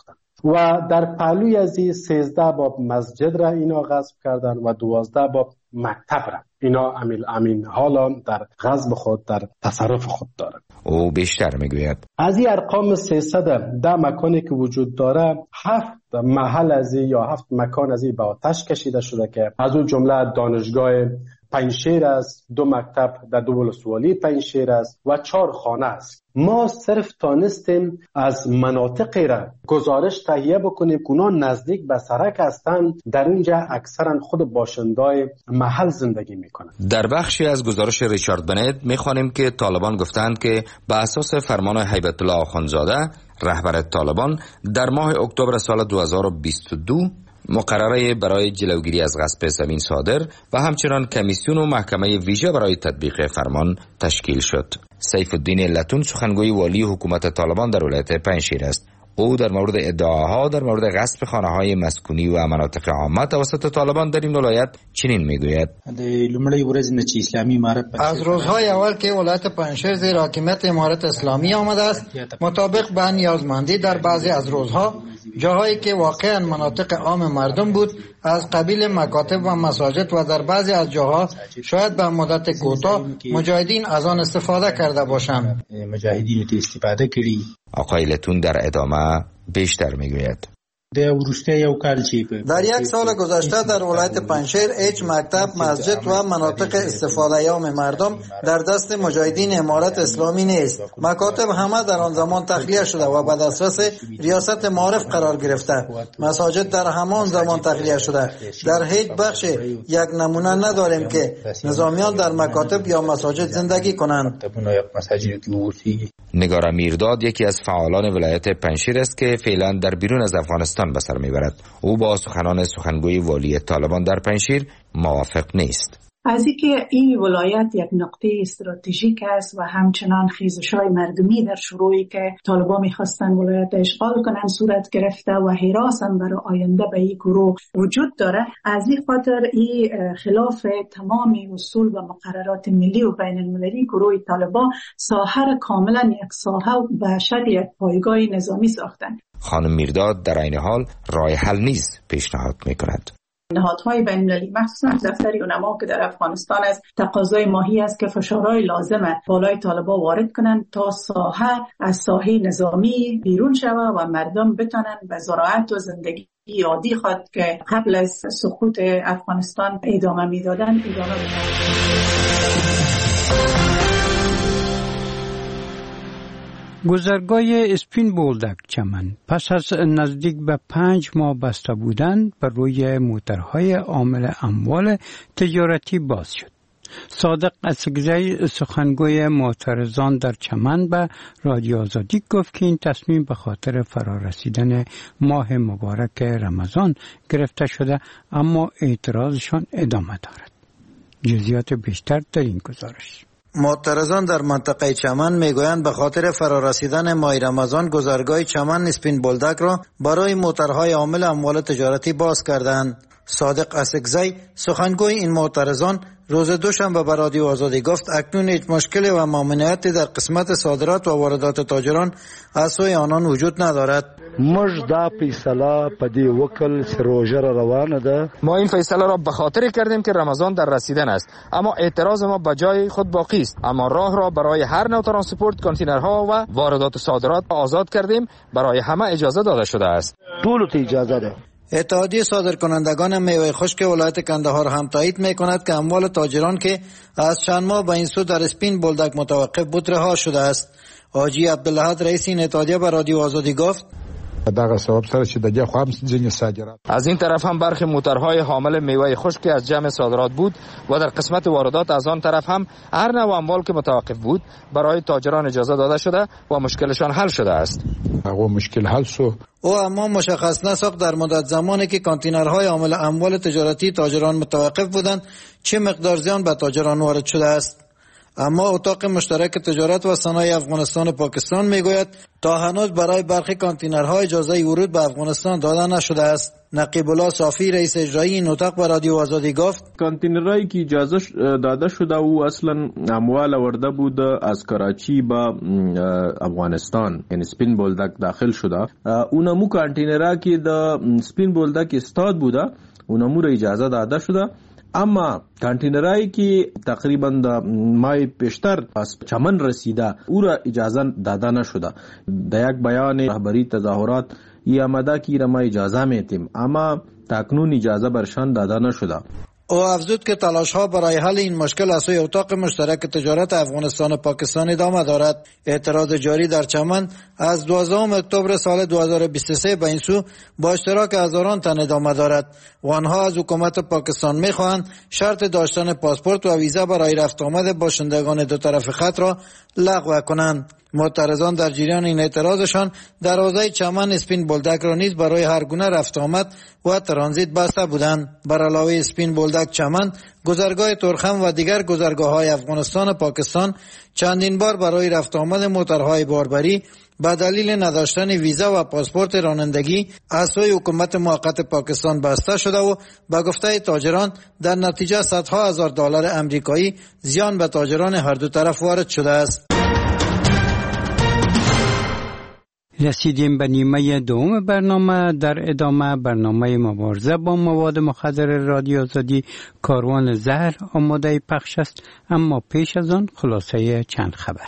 Speaker 2: و در پهلوی از این سیزده باب مسجد را اینا غصب کردن و دوازده باب مکتب را. اینا امین امین حالا در غصب خود در تصرف خود دارد.
Speaker 18: او بیشتر میگوید
Speaker 2: از این ارقام سیصد ده مکانی که وجود داره، هفت محل از این یا هفت مکان از این به آتش کشیده شده که از اون جمله دانشگاه پنجشیر است، دو مکتب در دو ولسوالی پنجشیر است و چهار خانه است. ما صرف تانستیم از مناطقی را گزارش تهیه بکنیم که اونا نزدیک به سرک هستند، در اونجا اکثرا خود باشندای محل زندگی میکنند.
Speaker 18: در بخشی از گزارش ریچارد بنت میخوانیم که طالبان گفتند که به اساس فرمان هیبت الله آخوندزاده رهبر طالبان در ماه اکتبر سال دو هزار و بیست و دو مقرره برای جلوگیری از غصب زمین صادر و همچنان کمیسیون و محکمه ویژه برای تطبیق فرمان تشکیل شد. سیف الدین لتون سخنگوی والی حکومت طالبان در ولایت پنجشیر است. او در مورد ادعاها در مورد غصب خانه‌های مسکونی و مناطق عامه توسط طالبان در این ولایت چنین میگوید:
Speaker 19: از روزهای اول که ولایت پنجشیر زیر حاکمیت امارت اسلامی آمده است، مطابق به نیازمندی در بعضی از روزها جاهایی که واقعا مناطق عام مردم بود از قبیل مکاتب و مساجد و در بعضی از جاها شاید به مدت کوتاه مجاهدین از آن استفاده کرده باشند.
Speaker 20: مجاهدین استفاده کړي.
Speaker 18: آقای لتون در ادامه بیشتر میگوید:
Speaker 19: در یک سال گذشته در ولایت پنجشیر هیچ مکتب، مسجد و مناطق استفاده یام مردم در دست مجاهدین امارت اسلامی نیست. مکاتب همه در آن زمان تخلیه شده و به دسترس ریاست معارف قرار گرفته. مساجد در همان زمان تخلیه شده. در هیچ بخش یک نمونه نداریم که نظامیان در مکاتب یا مساجد زندگی کنند.
Speaker 18: نگار میرداد یکی از فعالان ولایت پنجشیر است که فعلا در بیرون از افغانستان به سر میبرد. او با سخنان سخنگوی والی طالبان در پنجشیر موافق نیست.
Speaker 21: از اینکه این ولایت یک نقطه استراتژیک است و همچنان خیزش‌های مردمی در شروعی که طالبان می‌خواستن ولایت اشغال کنن صورت گرفته و هراس هم برای آینده به این گروه وجود داره، از این خاطر این خلاف تمام اصول و مقررات ملی و بین المللی گروه طالبان ساحر کاملا یک ساحه به شکل یک پایگاه نظامی ساختن.
Speaker 18: خانم میرداد در این حال راه حل نیز پیشنهاد می‌کند.
Speaker 21: نهادهای بین‌المللی مخصوصا دفتر علما که در افغانستان است، تقاضای ماهی است که فشارهای لازمه بالای طالبان وارد کنند تا ساحه از ساحه نظامی بیرون شود و مردم بتونن به زراعت و زندگی عادی خود که قبل از سقوط افغانستان ادامه میدادن ادامه بدن.
Speaker 1: گذرگاه اسپین بولدک چمن پس از نزدیک به پنج ماه بسته بودن بر روی موترهای حامل اموال تجارتی باز شد. صادق اسگزی سخنگوی معترضان در چمن به رادیو آزادی گفت که این تصمیم به خاطر فرارسیدن ماه مبارک رمضان گرفته شده، اما اعتراضشان ادامه دارد. جزئیات بیشتر در این گزارش.
Speaker 19: معترضان در منطقه چمن میگویند به خاطر فرارسیدن ماه رمضان گذرگاه چمن اسپین بولدک را برای موترهای حامل اموال تجارتی باز کردند. صادق اسگزی سخنگوی این معترضان روز دوشنبه به رادیو آزادی گفت اکنون هیچ مشکلی و ممانعتی در قسمت صادرات و واردات تاجران از سوی آنان وجود ندارد.
Speaker 22: مش دا فیصله په دې وکل چې روژه روانه ده.
Speaker 23: ما این فیصله را به خاطر کردیم که رمضان در رسیدن است، اما اعتراض ما به جای خود باقی است. اما راه را برای هر نوع ترانسپورت، کانتینرها و واردات صادرات آزاد کردیم. برای همه اجازه داده شده است.
Speaker 22: ټولو ته اجازه ده.
Speaker 19: اتحادیه صادرکنندگان میوه خشک ولایت کندهار هم تایید میکند که اموال تاجران که از چند ماه به این سو در اسپین بولدک متوقف بود رها شده است. حاجی عبدالحد رئیس این اتحادیه به رادیو آزادی گفت
Speaker 23: از این طرف هم برخی موترهای حامل میوه خشک از جمع صادرات بود و در قسمت واردات از آن طرف هم هر نوع اموال که متوقف بود برای تاجران اجازه داده شده و مشکلشان حل شده است.
Speaker 22: او مشکل حل شد.
Speaker 19: او اما مشخص نساخت در مدت زمانی که کانتینرهای حامل اموال تجارتی تاجران متوقف بودند چه مقدار زیان به تاجران وارد شده است. اما اتاق مشترک تجارت و صنایع افغانستان و پاکستان میگوید تا هنوز برای برخی کانتینرها اجازه ورود به افغانستان داده نشده است. نقیب الله صافی رئیس اجرایی این اتاق به رادیو آزادی گفت
Speaker 3: کانتینرهایی که اجازه داده شده و اصلا اموال آورده بود از کراچی به افغانستان، یعنی سپین بولدک داخل شده، اونمو کانتینرها که د سپین بولدک استاد بوده اونمو را اجازه داده شده. اما کانتینرهایی که تقریبا د ماه پیشتر از چمن رسیده او را اجازه داده نشده. در یک بیان رهبری تظاهرات ای آمده که را ما اجازه میتیم، اما تاکنون اجازه برشان داده نشده.
Speaker 19: او افزود که تلاش ها برای حل این مشکل از سوی اتاق مشترک تجارت افغانستان و پاکستان ادامه دارد. اعتراض جاری در چمن از دوازدهم اکتبر سال دو هزار و بیست و سه به این سو با اشتراک هزاران تن ادامه دارد و آنها از حکومت پاکستان میخواهند شرط داشتن پاسپورت و ویزا برای رفت آمد باشندگان دو طرف خط را لغو کنند. معترضان در جریان این اعتراضشان در حوزه چمن اسپین بولدک را نیز برای هر گونه رفت آمد و ترانزیت بسته بودند. بر علاوه اسپین بولدک چمن، گذرگاه ترخم و دیگر گذرگاه‌های افغانستان و پاکستان چندین بار برای رفت آمد موترهای باربری به دلیل نداشتن ویزا و پاسپورت رانندگی از سوی حکومت موقت پاکستان بسته شده و به گفته تاجران در نتیجه صدها هزار دلار امریکایی زیان به تاجران هر دو طرف وارد شده است.
Speaker 1: رسیدیم به نیمه دوم برنامه. در ادامه برنامه مبارزه با مواد مخدر رادیو آزادی کاروان زهر آماده پخش است، اما پیش از آن خلاصه چند خبر.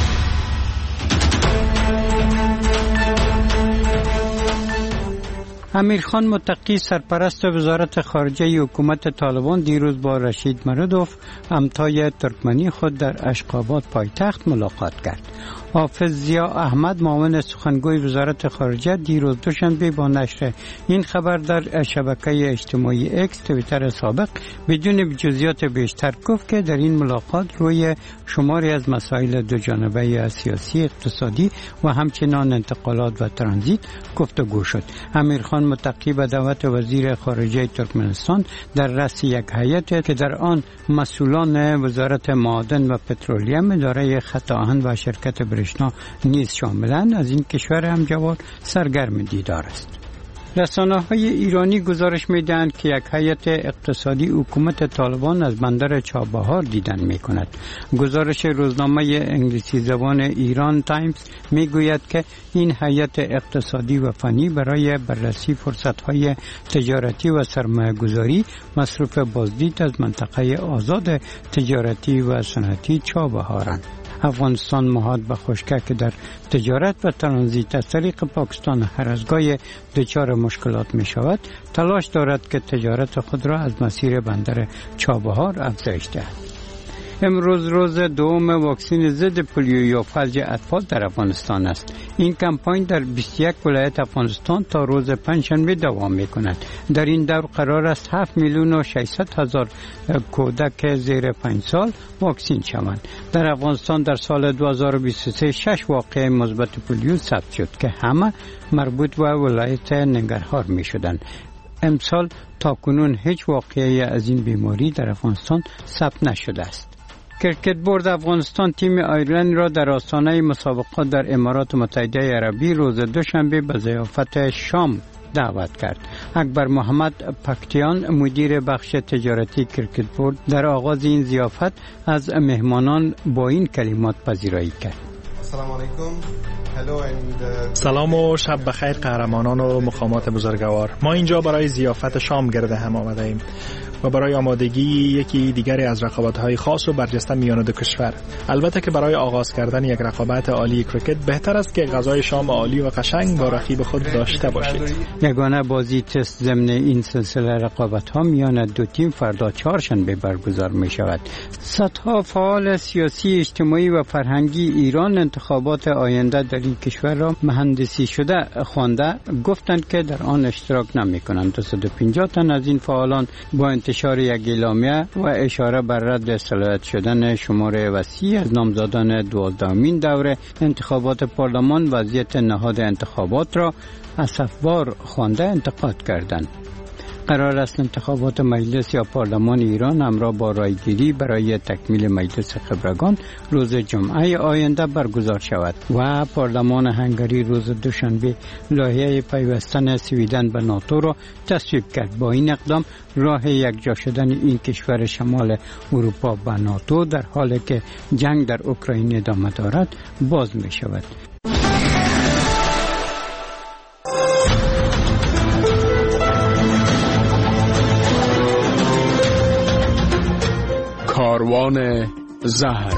Speaker 1: امیرخان متقی سرپرست وزارت خارجه حکومت طالبان دیروز با رشید مرودوف همتای ترکمنی خود در اشقاباد پایتخت ملاقات کرد. حافظ ضیا احمد معاون سخنگوی وزارت خارجه دیروز دوشنبه با نشر این خبر در شبکه اجتماعی اکس توییتر سابق بدون جزئیات بیشتر گفت که در این ملاقات روی شماری از مسائل دوجانبه سیاسی، اقتصادی و همچنان انتقالات و ترانزیت گفتگو شد. امیرخان متقی به دعوت وزیر خارجه ترکمنستان در رأس یک هیئت که در آن مسئولان وزارت معادن و پترولیم، اداره خط آهن و شرکت برشنا نیز شاملند، از این کشور همجوار سرگرم دیدار است. رسانه‌های ایرانی گزارش می‌دهند که یک هیئت اقتصادی حکومت طالبان از بندر چابهار دیدن می‌کند. گزارش روزنامه انگلیسی زبان ایران تایمز می‌گوید که این هیئت اقتصادی و فنی برای بررسی فرصت‌های تجارتی و سرمایه‌گذاری مصروف بازدید از منطقه آزاد تجارتی و صنعتی چابهارند. افغانستان مهاد به خشکه که در تجارت و ترانزیت از طریق پاکستان هر از گاهی دچار مشکلات می شود، تلاش دارد که تجارت خود را از مسیر بندر چابهار افزایش دهد. امروز روز دوم واکسن ضد پولیو یا فلج اطفال در افغانستان است. این کمپاین در بیست و یک ولایت افغانستان تا روز پنجشنبه دوام می‌کند. در این دور قرار است هفت میلیون و ششصد هزار کودک زیر پنج سال واکسین شوند. در افغانستان در سال دو هزار و بیست و سه شش واقعه مثبت پولیو ثبت شد که همه مربوط به ولایت ننگرهار می‌شدند. امسال تاکنون هیچ واقعه از این بیماری در افغانستان ثبت نشده است. کرکت بورد افغانستان تیم آیرلند را در آستانه مسابقات در امارات متحده عربی روز دوشنبه به ضیافت شام دعوت کرد. اکبر محمد پکتیان مدیر بخش تجارتی کرکت بورد در آغاز این ضیافت از مهمانان با این کلمات پذیرایی کرد:
Speaker 9: سلام علیکم.
Speaker 10: سلام و شب بخیر قهرمانان و مقامات بزرگوار. ما اینجا برای ضیافت شام گرد هم آمده ایم و برای آمادگی یکی دیگری از رقابت‌های خاص و برجسته میان دو کشور. البته که برای آغاز کردن یک رقابت عالی کرکت بهتر است که غذای شام عالی و قشنگ با رقیب خود داشته باشید.
Speaker 1: یگانه بازی تست ضمن این سلسله رقابت‌ها میان دو تیم فردا چهارشنبه برگزار می‌شود. صدها فعال سیاسی، اجتماعی و فرهنگی ایران انتخابات آینده در این کشور را مهندسی شده خوانده گفتند که در آن اشتراک نمی‌کنند. دویست و پنجاه تن از این فعالان با انتشار یک اعلامیه و اشاره بر رد صلاحیت شدن شمار وسیع از نامزدان دوازدهمین دوره انتخابات پارلمان وضعیت نهاد انتخابات را اسفبار خوانده انتقاد کردند. قرار است انتخابات مجلس یا پارلمان ایران همراه با رایگیری برای تکمیل مجلس خبرگان روز جمعه آینده برگزار شود و پارلمان هنگری روز دوشنبه لایحه پیوستن سویدن به ناتو را تصویب کرد. با این اقدام راه یکجا شدن این کشور شمال اروپا به ناتو در حالی که جنگ در اوکراین ادامه دارد باز می شود.
Speaker 5: کاروان زهر.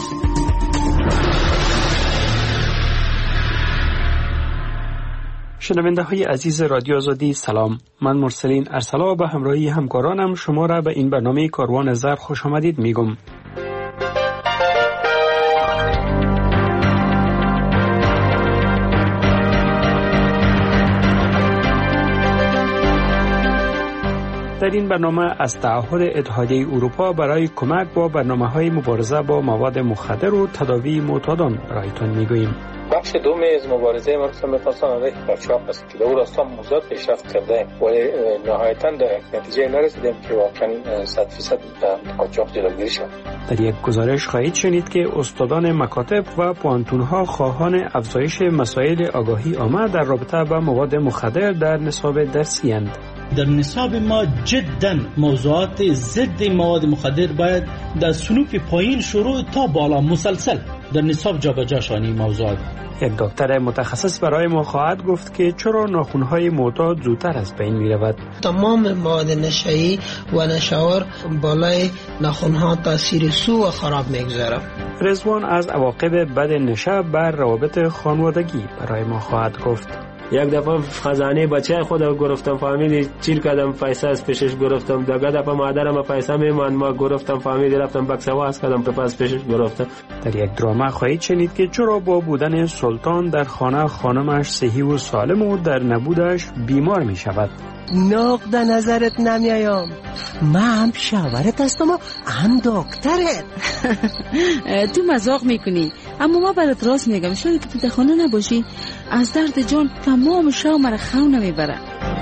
Speaker 7: شنونده های عزیز رادیو آزادی سلام، من مرسلین ارسلا به همراهی همکارانم شما را به این برنامه کاروان زهر خوش آمدید میگم. در این برنامه از تعهد اتحادیه اروپا برای کمک با برنامه‌های مبارزه با مواد مخدر و تداوی معتادان برایتان میگوییم.
Speaker 9: بخش دوم از مبارزه ما رسم افغانستان علیه قاچاق است که در او راستا موضوعات پیشرفت کرده ولی نهایتاً در نتیجه نرسیدیم که واقعاً صد فیصد قاچاق جلوگیری شود. در یک گزارش خواهید شنید که استادان مکاتب و پوانتون‌ها خواهان افزایش مسائل آگاهی عامه در رابطه با مواد مخدر در نصاب درسی اند.
Speaker 11: در نصاب ما جدا موضوعات ضد مواد مخدر باید در صنوف پایین شروع تا بالا مسلسل در نصاب جابجا شانی موضوعات.
Speaker 7: یک دکتر متخصص برای ما خواهد گفت که چرا ناخن‌های معتاد زودتر از بین می‌رود.
Speaker 24: تمام مواد نشه‌ای و نشاور بالای ناخن‌ها تاثیر سو و خراب می‌گذارد.
Speaker 7: رضوان از عواقب بد نشه بر روابط خانوادگی برای ما خواهد گفت.
Speaker 25: یک دفعه خزانه بچه خودم گرفتم، فامیلی چیل کردم، پیسه از پیشش گرفتم. دیگه دفعه مادرم پیسه میمان ما گرفتم، فامیلی رفتم بکسواز کردم، پس پیشش گرفتم.
Speaker 7: در یک دراما خواهید شنید که چرا با بودن سلطان در خانه خانمش صحیح و سالم و در نبودش بیمار می شود.
Speaker 26: نقد نظرت نمیایم، من هم شاورت هستم و هم دکترت.
Speaker 27: تو مزاق میکنی، اما ما برات راست میگم، شاید که تو در خانه نباشی از درد جان تمام شو مرا خو نمیبره.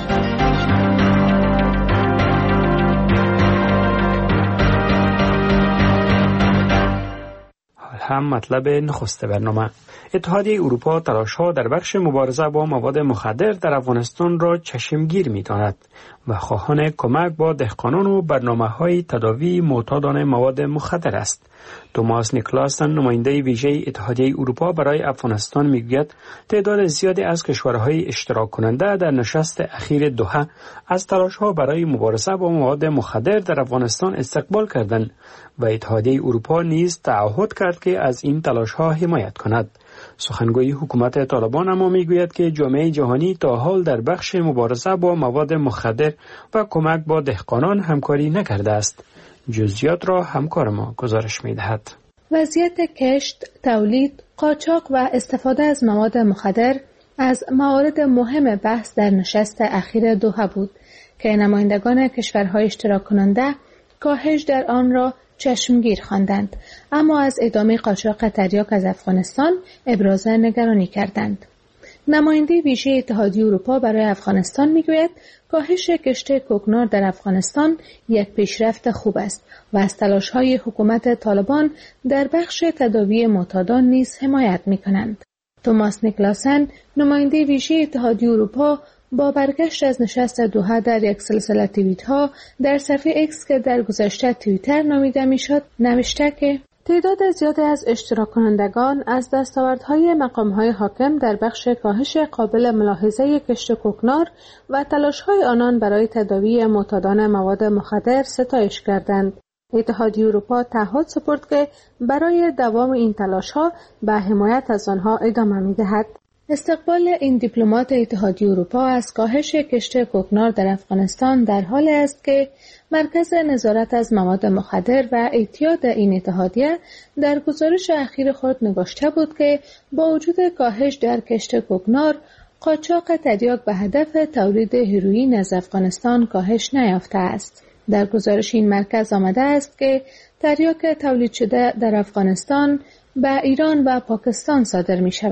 Speaker 7: هم مطلب نخست برنامه. اتحادیه اروپا تلاش‌ها در بخش مبارزه با مواد مخدر در افغانستان را چشمگیر می‌داند و خواهان کمک با دهقانان و برنامه‌های تداوی معتادان مواد مخدر است. توماس نیکلاسن نماینده ویژه اتحادیه اروپا برای افغانستان میگوید تعداد زیادی از کشورهای اشتراک کننده در نشست اخیر دوحه از تلاش‌ها برای مبارزه با مواد مخدر در افغانستان استقبال کردند و اتحادیه اروپا نیز تعهد کرد که از این تلاش‌ها حمایت کند. سخنگوی حکومت طالبان اما میگوید که جامعه جهانی تا حال در بخش مبارزه با مواد مخدر و کمک با دهقانان همکاری نکرده است. جزئیات را همکار ما گزارش می‌دهد.
Speaker 4: وضعیت کشت، تولید، قاچاق و استفاده از مواد مخدر از موارد مهم بحث در نشست اخیر دوحه بود که نمایندگان کشورهای اشتراک کننده کاهش در آن را چشمگیر خواندند، اما از ادامه قاچاق تریاک از افغانستان ابراز نگرانی کردند. نماینده ویژه اتحادیه اروپا برای افغانستان میگوید کاهش کشت کوکنار در افغانستان یک پیشرفت خوب است و از تلاش‌های حکومت طالبان در بخش تداوی معتادان نیز حمایت می‌کنند. توماس نیکلاسن نماینده ویژه اتحادیه اروپا با برگشت از نشست دوحه در یک سلسله توییت‌ها در صفحه ایکس که در گذشته توییتر نامیده می‌شد نوشته که تعداد زیادی از اشتراک کنندگان از دستاوردهای مقام‌های حاکم در بخش کاهش قابل ملاحظه کشت کوکنار و تلاش‌های آنان برای تداوی معتادان مواد مخدر ستایش کردند. اتحادیه اروپا تعهد سپرد که برای دوام این تلاش‌ها به حمایت از آنها ادامه می‌دهد. استقبال این دیپلمات اتحادیه اروپا از کاهش کشت کوکنار در افغانستان در حالی است که مرکز نظارت از مواد مخدر و اعتیاد این اتحادیه در گزارش اخیر خود نگاشته بود که با وجود کاهش در کشت کوکنار، قاچاق تریاک به هدف تولید هروئین از افغانستان کاهش نیافته است. در گزارش این مرکز آمده است که تریاک تولید شده در افغانستان به ایران و پاکستان صادر می شود.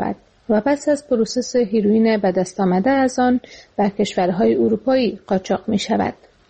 Speaker 6: و پس از پروسس هیروئین به دست آمده از آن به کشورهای اروپایی قاچاق می شود.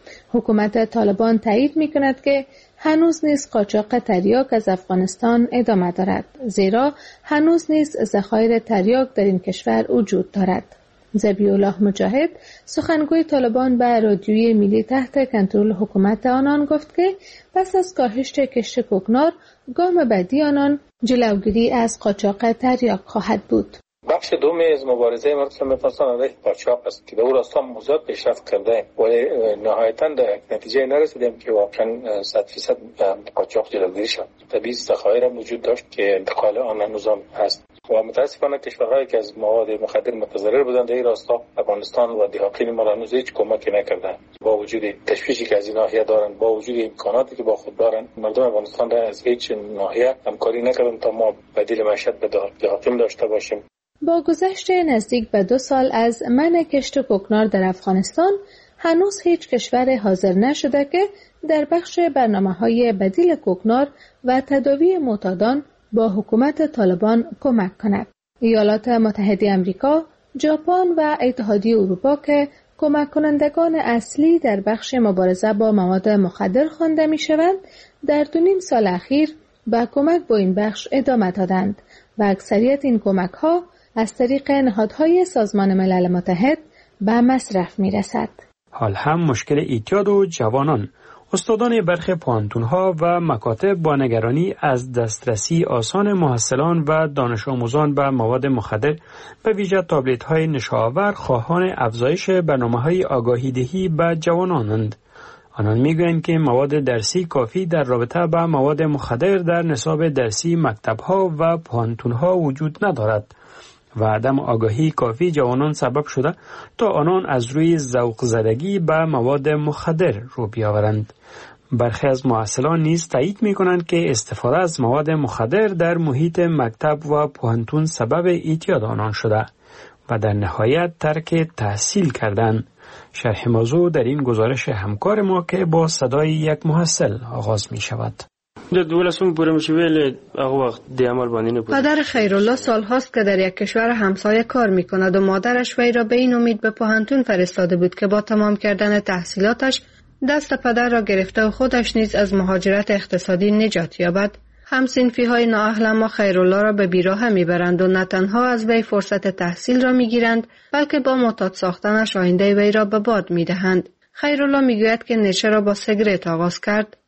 Speaker 6: حکومت طالبان تایید می کند که هنوز نیز قاچاق تریاک از افغانستان ادامه دارد، زیرا هنوز نیز ذخایر تریاک در این کشور وجود دارد. ذبیح الله مجاهد سخنگوی طالبان به رادیوی ملی تحت کنترل حکومت آنان گفت که پس از کاهش کشت کوکنار گام بعدی آنان جلوگیری از قاچاق تریاک خواهد بود.
Speaker 9: بخش دوم از مبارزه ما افغانستان علیه قاچاق است که در راستا موضوع پیشرفت کرده ولی نهایتاً در نتیجه نرسیدیم که واقعا صد درصد قاچاق جلوگیری شد. طبیعی ذخایر وجود داشت که انتقال آن هنوز هست و متاسفانه کشورهایی که از مواد مخدر متضرر بودند در این راستا افغانستان و دهاتین ما هنوز هیچ کمکی نکردند. با وجود تشویشی که از این ناحیه دارند، با وجود امکاناتی که با خود دارند، مردم افغانستان را از هیچ ناحیه همکاری نکردند تا ما بدیل معیشت به دهاتین داشته باشیم.
Speaker 6: با گذشت نزدیک به دو سال از منع کشت کوکنار در افغانستان، هنوز هیچ کشور حاضر نشده که در بخش برنامه‌های بدیل کوکنار و تداوی معتادان با حکومت طالبان کمک کند. ایالات متحده آمریکا، ژاپن و اتحادیه اروپا که کمک کنندگان اصلی در بخش مبارزه با مواد مخدر خوانده می‌شوند، در دو نیم سال اخیر به کمک با این بخش ادامه دادند و اکثریت این کمک‌ها از طریق نهادهای سازمان ملل متحد به مصرف می‌رسد.
Speaker 7: حال هم مشکل اعتیاد و جوانان، استادان برخی پوهنتون‌ها و مکاتب با نگرانی از دسترسی آسان محصلان و دانش آموزان به مواد مخدر به ویژه تابلت‌های نشاور خواهان افزایش برنامه‌های آگاهی‌دهی به جوانانند. آنان میگویند که مواد درسی کافی در رابطه با مواد مخدر در نصاب درسی مکتب‌ها و پوهنتون‌ها وجود ندارد و عدم آگاهی کافی جوانان سبب شده تا آنان از روی ذوق زدگی به مواد مخدر رو بیاورند. برخی از محصلان نیز تایید می کنند که استفاده از مواد مخدر در محیط مکتب و پوهنتون سبب اعتیاد آنان شده و در نهایت ترک تحصیل کردند. شرح موضوع در این گزارش همکار ما که با صدای یک محصل آغاز می شود.
Speaker 6: پدر خیرالله سال هاست که در یک کشور همسایه کار می کند و مادرش وی را به این امید به پوهنتون فرستاده بود که با تمام کردن تحصیلاتش دست پدر را گرفته و خودش نیز از مهاجرت اقتصادی نجات یابد. همسنفی های نااهل ما خیرالله را به بیراه می برند و نه تنها از وی فرصت تحصیل را می گیرند بلکه با معتاد ساختنش آینده وی را به باد می دهند. خیرالله می گوید که نشه را با سیگرت آغاز کرد.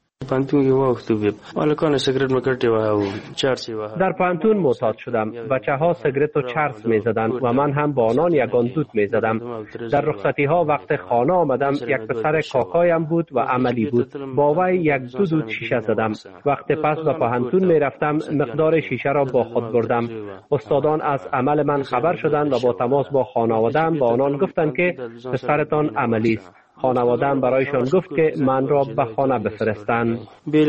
Speaker 8: در پانتون معتاد شدم. بچه ها سیگرت و چرس می زدند و من هم با آنان یگان دود می زدم. در رخصتی ها وقت خانه آمدم یک پسر کاکایم بود و عملی بود. با وی یک دو دود شیشه زدم. وقت پس به پانتون می رفتم مقدار شیشه را با خود بردم. استادان از عمل من خبر شدند و با تماس با خانواده‌ام با آنان گفتند که پسرتان عملی است. خانواده‌ام برایشان گفت که من را به خانه بفرستند.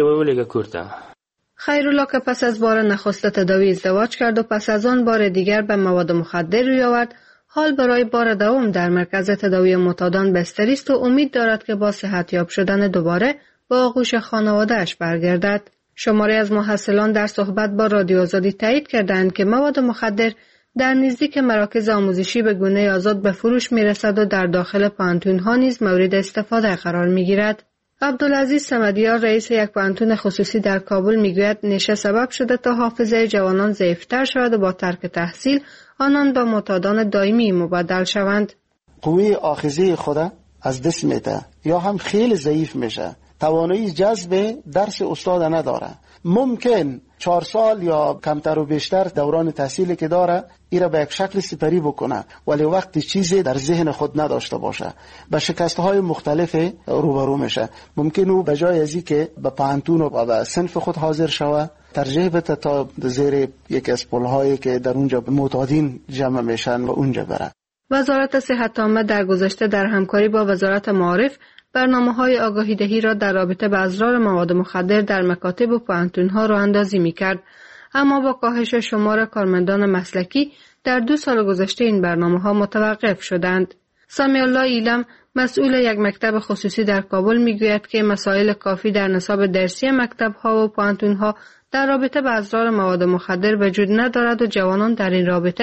Speaker 6: خیرالله که پس از بار نخست تداوی ازدواج کرد و پس از آن بار دیگر به مواد مخدر روی آورد، حال برای بار دوم در مرکز تداوی معتادان بستری است و امید دارد که با صحتیاب شدن دوباره به آغوش خانواده‌اش برگردد. شماری از محصلان در صحبت با رادیو آزادی تایید کردند که مواد مخدر در نزدیک مراکز آموزشی به گونه آزاد به فروش میرسد و در داخل پانتون‌ها نیز مورد استفاده قرار میگیرد. عبدالعزیز صمدیار رئیس یک پانتون خصوصی در کابل میگوید نشه سبب شده تا حافظه جوانان ضعیف‌تر شود و با ترک تحصیل آنان به معتادان دائمی مبدل شوند.
Speaker 12: قوه آخذه خود از دست میده یا هم خیلی ضعیف میشه، توانایی جذب درس استاد نداره. ممکن چهار سال یا کمتر و بیشتر دوران تحصیلی که داره ایرا به یک شکل سپری بکنه ولی وقتی چیزی در ذهن خود نداشته باشه به شکست‌های مختلف روبرو میشه. ممکن او به جای از اینکه به پانتون و به صنف خود حاضر شوه ترجیح بده تا زیر یک از پل‌هایی که در اونجا معتادین جمع میشن و اونجا بره.
Speaker 6: وزارت صحت عامه در گذشته در همکاری با وزارت معارف برنامه‌های آگاهی‌دهی را در رابطه با اضرار مواد مخدر در مکاتب و پوهنتون‌ها راه اندازی می‌کرد، اما با کاهش شمار کارمندان مسلکی در دو سال گذشته این برنامه‌ها متوقف شدند. سامی الله ایلم مسئول یک مکتب خصوصی در کابل می‌گوید که مسائل کافی در نصاب درسی مکتب‌ها و پوهنتون‌ها در رابطه با اضرار مواد مخدر وجود ندارد و جوانان در این رابطه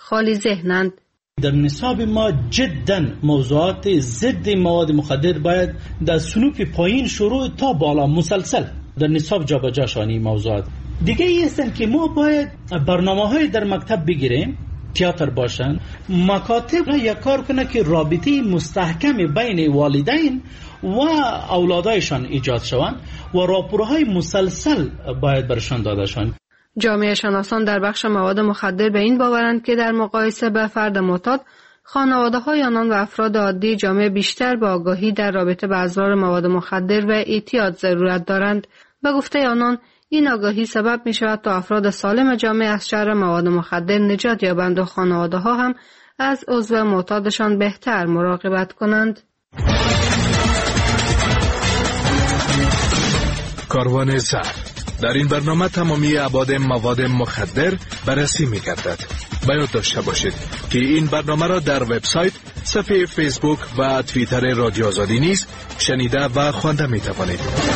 Speaker 6: خالی ذهنند.
Speaker 11: در نصاب ما جدا موضوعات ضد مواد مخدر باید در صنوف پایین شروع تا بالا مسلسل در نصاب جابجا شانی موضوعات. دیگه ای هستن که ما باید برنامه‌های در مکتب بگیریم، تئاتر باشن، مکاتب یک کار کنه که رابطه مستحکم بین والدین و اولادایشان ایجاد شوند و راپورهای مسلسل باید برشان داده شوند.
Speaker 6: جامعه شناسان در بخش مواد مخدر به این باورند که در مقایسه با فرد معتاد، خانواده‌های آنان و افراد عادی جامعه بیشتر به آگاهی در رابطه با اضرار مواد مخدر و اعتیاد ضرورت دارند. به گفته آنان، این آگاهی سبب می شود تا افراد سالم جامعه از شر مواد مخدر نجات یابند و خانواده‌ها هم از عضو معتادشان بهتر مراقبت کنند.
Speaker 5: کاروان زهر. در این برنامه تمامی ابعاد مواد مخدر بررسی می گردد. باید داشته باشید که این برنامه را در وبسایت، صفحه فیسبوک و توییتر رادیو آزادی نیز شنیده و خوانده می توانید.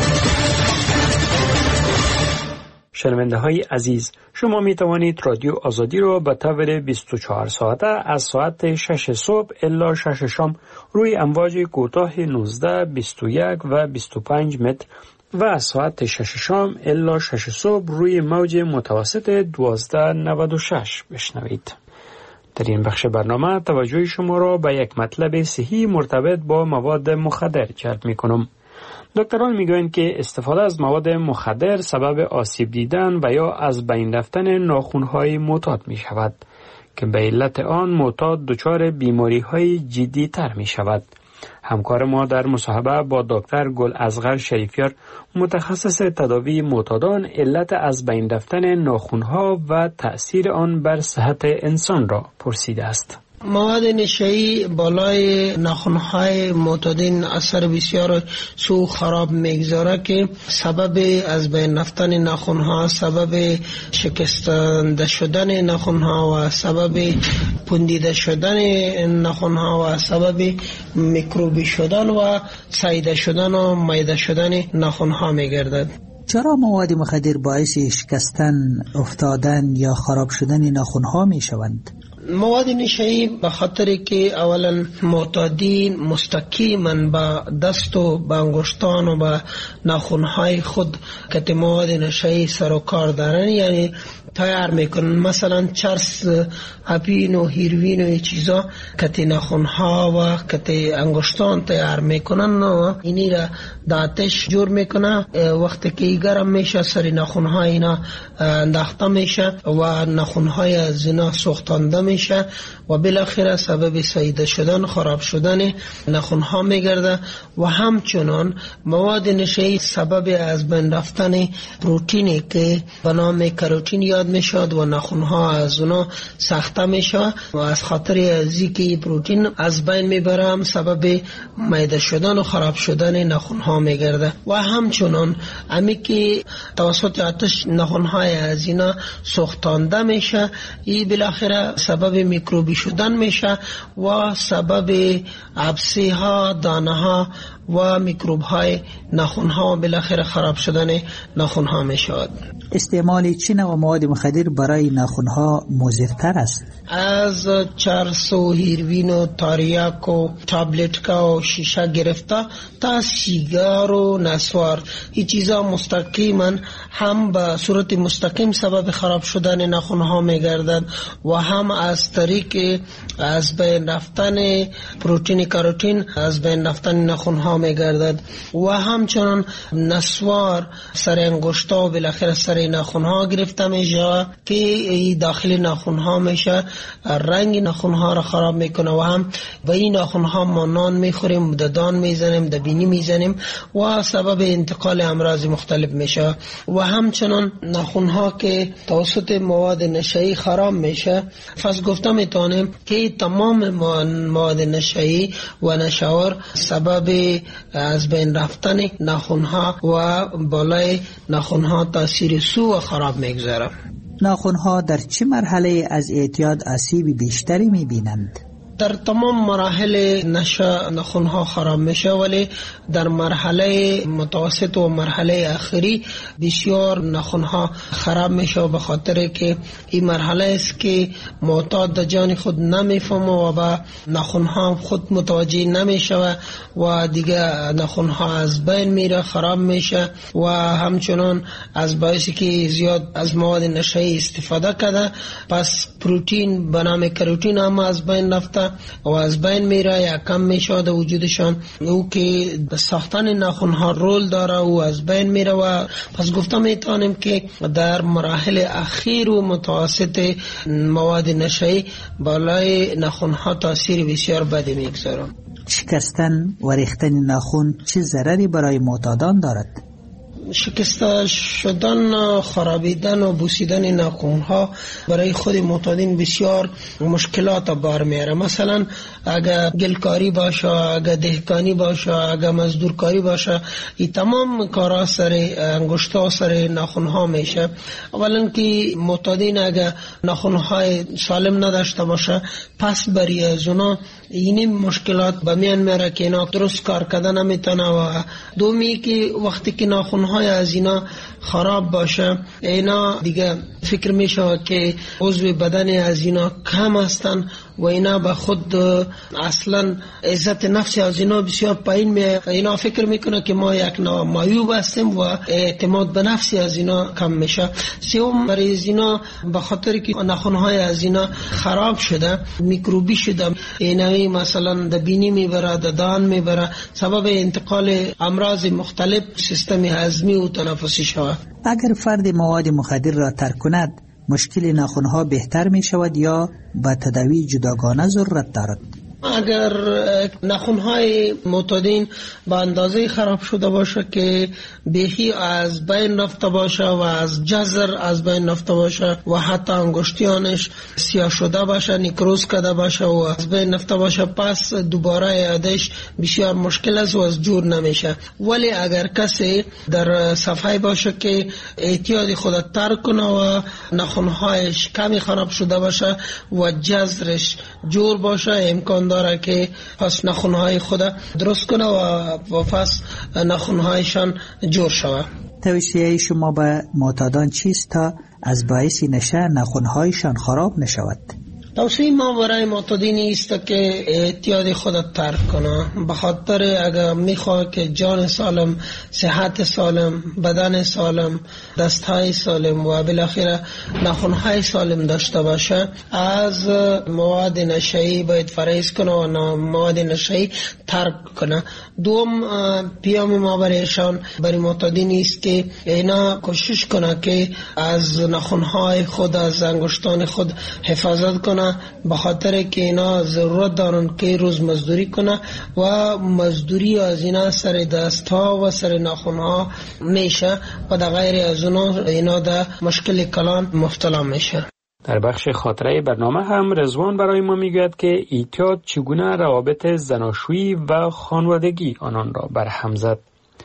Speaker 7: شنونده های عزیز، شما می توانید رادیو آزادی را به طور بیست و چهار ساعته از ساعت شش صبح الی شش شام روی امواج کوتاه نوزده، بیست و یک و بیست و پنج متر و از ساعت شش شام الی شش صبح روی موج متوسط دوازده نود و شش بشنوید. در این بخش برنامه توجه شما را به یک مطلب صحی مرتبط با مواد مخدر جلب می کنم. دکتران میگویند که استفاده از مواد مخدر سبب آسیب دیدن و یا از بین رفتن ناخن‌های معتاد می شود که به علت آن معتاد دچار بیماری‌های جدی‌تر می شود. همکار ما در مصاحبه با دکتر گلاصغر شریفیار، متخصص تداوی معتادان، علت از بین رفتن ناخن‌ها و تأثیر آن بر صحت انسان را پرسیده است.
Speaker 24: مواد نشایی بالای ناخن‌های معتادین اثر بسیار سو خراب میگذاره که سبب از بین رفتن ناخن‌ها، سبب شکستنده شدن ناخن‌ها و سبب پوندیده شدن ناخن‌ها و سبب میکروبی شدن و ساییده شدن و مایده شدن ناخن‌ها میگردد.
Speaker 2: چرا مواد مخدر باعث شکستن، افتادن یا خراب شدن ناخن‌ها میشوند؟
Speaker 24: مواد نشایی به خاطر که اولا معتادین مستقیما با دست و با انگشتان و با ناخن‌های خود که مواد نشایی سر و کار دارن، یعنی تیار میکنن. مثلا چرس، اپین و هیروین و چیزا که ناخن‌ها و که انگشتان تیار میکنن و اینی را داتش جور میکنه. وقتی که گرم میشه سر ناخن‌های اینا انداخته میشه و ناخن‌های از اینا سوختانده میشه و بالاخره سبب ساییده شدن، خراب شدن ناخن‌ها میگرده. و همچنان مواد نشایی سبب از بین رفتن پروتئینی که به نام کاروتین یاد میشد و ناخن‌ها از اونا ساخته میشه و از خاطر ازی که پروتئین از بین میبره هم سبب معده شدن و خراب شدن ناخن‌ها میگرده. و همچنان امی که توسط آتش ناخن‌های از اینا سوختانده میشه، این بالاخره سبب میکروبی شدن میشه و سبب عبسی ها، دانه ها و میکروب های ناخن ها و بالاخره خراب شدن ناخن ها میشود.
Speaker 2: استعمال چه نوع مواد مخدر برای ناخن ها مضرتر است؟
Speaker 24: از چرس و هیروین و تاریاک و تابلت و شیشه گرفته تا سیگار و نسوار، این چیزا مستقیما هم به صورت مستقیم سبب خراب شدن ناخن ها میگردد و هم از طریق از بین رفتن پروتئین کاروتین از بین رفتن ناخن ها میگردد. و همچنان نسوار سر انگشتا و بالاخره سر ناخن ها گرفته میشه که داخل ناخن ها میشه، رنگ ناخن ها را خراب میکنه و هم به این ناخن ها ما نان میخوریم، ددان میزنیم، دبینی میزنیم و سبب انتقال امراض مختلف میشه. و همچنان ناخن ها که توسط مواد نشایی خراب میشه، پس گفته میتونیم که تمام مواد نشایی و نشاور سبب از بین رفتن ناخن ها و بالای ناخن ها تاثیر سو و خراب میگذاره.
Speaker 2: ناخن ها در چه مرحله از اعتیاد آسیب بیشتری میبینند؟
Speaker 24: در تمام مراحل نشه نخونها خراب میشه، ولی در مرحله متوسط و مرحله آخری بسیار نخونها خراب میشه و به خاطر که این مرحله است که معتاد جان خود نمیفهمه و به نخونها خود متوجه نمیشه و دیگه نخونها از بین میره، خراب میشه و همچنان از باعثی که زیاد از مواد نشه‌ای استفاده کرده، پس پروتئین به نام کروتین هم از بین رفته و از بین میره یا کم میشه در وجودشان، او که به ساختن ناخن‌ها رول داره و از بین میره و پس گفته میتونیم که در مراحل اخیر و متوسط مواد نشه‌ای بالای ناخن‌ها تاثیر بسیار بدی میگذاره.
Speaker 2: شکستن و ریختن ناخن چه ضرری برای معتادان دارد؟
Speaker 24: شکسته شدن، خرابیدن و بوسیدن ناخن‌ها برای خود معتادین بسیار مشکلات بار میاره. مثلا اگر گلکاری باشه، اگر دهکانی باشه، اگر مزدورکاری باشه، این تمام کارا سر انگشتا سر ناخن‌ها میشه. اولا که معتادین اگر ناخن‌های سالم نداشته باشه، پس برای از اونا این مشکلات به میان میاره که اینا درست کار کردن نمیتونه و دومی که وقتی که ناخن‌های از اینا خراب باشه، اینا دیگه فکر میشه که عضو بدن از اینا کم هستن و اینا به خود اصلا عزت نفسی از اینا بسیار پایین میه. اینا فکر میکنه که ما یک نوع معیوب هستیم و اعتماد به نفسی از اینا کم میشه. سوم مریض اینا به خاطر که ناخن‌های از اینا خراب شده، میکروبی شده، اینایی مثلا در بینی میبره، در دهان میبره، سبب انتقال امراض مختلف سیستم هضمی و تنفسی شود.
Speaker 2: اگر فرد مواد مخدر را ترک کند، مشکل ناخن‌ها بهتر می شود یا به تداوی جداگانه ضرورت دارد؟
Speaker 24: اگر ناخن‌های معتادین به اندازه خراب شده باشه که بیخی از بین رفته باشه و از جزر از بین رفته باشه و حتی انگشتیانش سیاه شده باشه، نیکروز کرده باشه و از بین رفته باشه، پس دوباره اعادهش بسیار مشکل است و از جور نمیشه. ولی اگر کسی در صفحه باشه که اعتیاد خود ترک کنه و ناخن‌هایش کمی خراب شده باشه و جزرش جور باشه، امکان داره که پس ناخن‌های خود درست کنه و پس ناخن‌هایشان جور شود.
Speaker 2: توصیه شما به معتادان چیست تا از باعث نشه ناخن‌هایشان خراب نشود؟
Speaker 24: توصیه ما برای معتادین است که اعتیاد خود ترک کنه، به خاطر اگر میخواد که جان سالم، صحت سالم، بدن سالم، دستهای سالم و بالاخره ناخن‌های سالم داشته باشه، از مواد نشه‌ای باید پرهیز کنه و مواد نشه‌ای ترک کنه. دوم پیام ما برایشان برای معتادین است که اینا کوشش کنه که از ناخن‌های خود، از انگشتان خود حفاظت کنه، به خاطر که اینا ضرورت دارن که روز مزدوری کنه و مزدوری از اینا سر دست ها و سر ناخن ها میشه و در غیر از اونا اینا در مشکل کلان مبتلا میشه.
Speaker 7: در بخش خاطره برنامه هم رضوان برای ما میگوید که اعتیاد چگونه روابط زناشویی و خانوادگی آنان را برهم زد.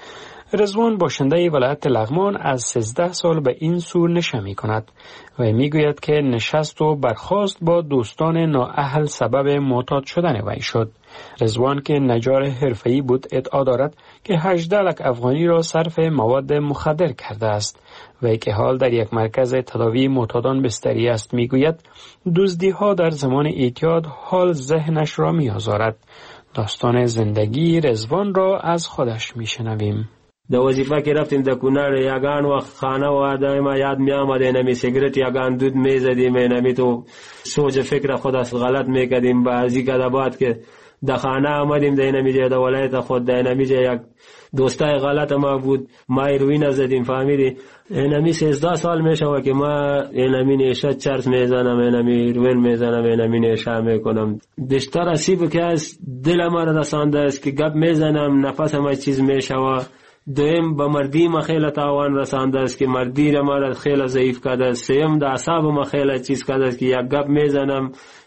Speaker 7: رضوان باشنده ولایت لغمان از سیزده سال به این سو نشه می کند و می گوید که نشست و برخاست با دوستان نااهل سبب معتاد شدن وی شد. رضوان که نجار حرفه‌ای بود ادعا دارد که هجده لک افغانی را صرف مواد مخدر کرده است و که حال در یک مرکز تداوی معتادان بستری است. می گوید دزدی ها در زمان اعتیاد حال ذهنش را می آزارد. داستان زندگی رضوان را از خودش می شنویم.
Speaker 25: د وظیفه کې رفتیم د کونړ یگان وقت خانه و دائما یاد می آمد اینمی سیگرت یگان دود می زدیم، اینمی تو سوچ فکر خود از غلط می کردیم. بعضی که بعد که د خانه آمدیم د اینمی جای د ولایت خود د اینمی جای یک دوستای غلط ما بود، ما ایروین زدیم، فهمیدی؟ اینمی سیزده سال می شود که ما اینمی نیشه چرس می زنم، اینمی ایروین می زنم، اینمی نیشه می کنم. بیشتر اسیب که از دل ما را رسانده است که گپ می زنم نفس همه چیز می شود. دویم به مردی ما خیلی تاوان رسانده است که مردی را ما را خیلی ضعیف کرده است. سیم د اعصاب ما خیلی چیز کرده است که یک گپ میزنم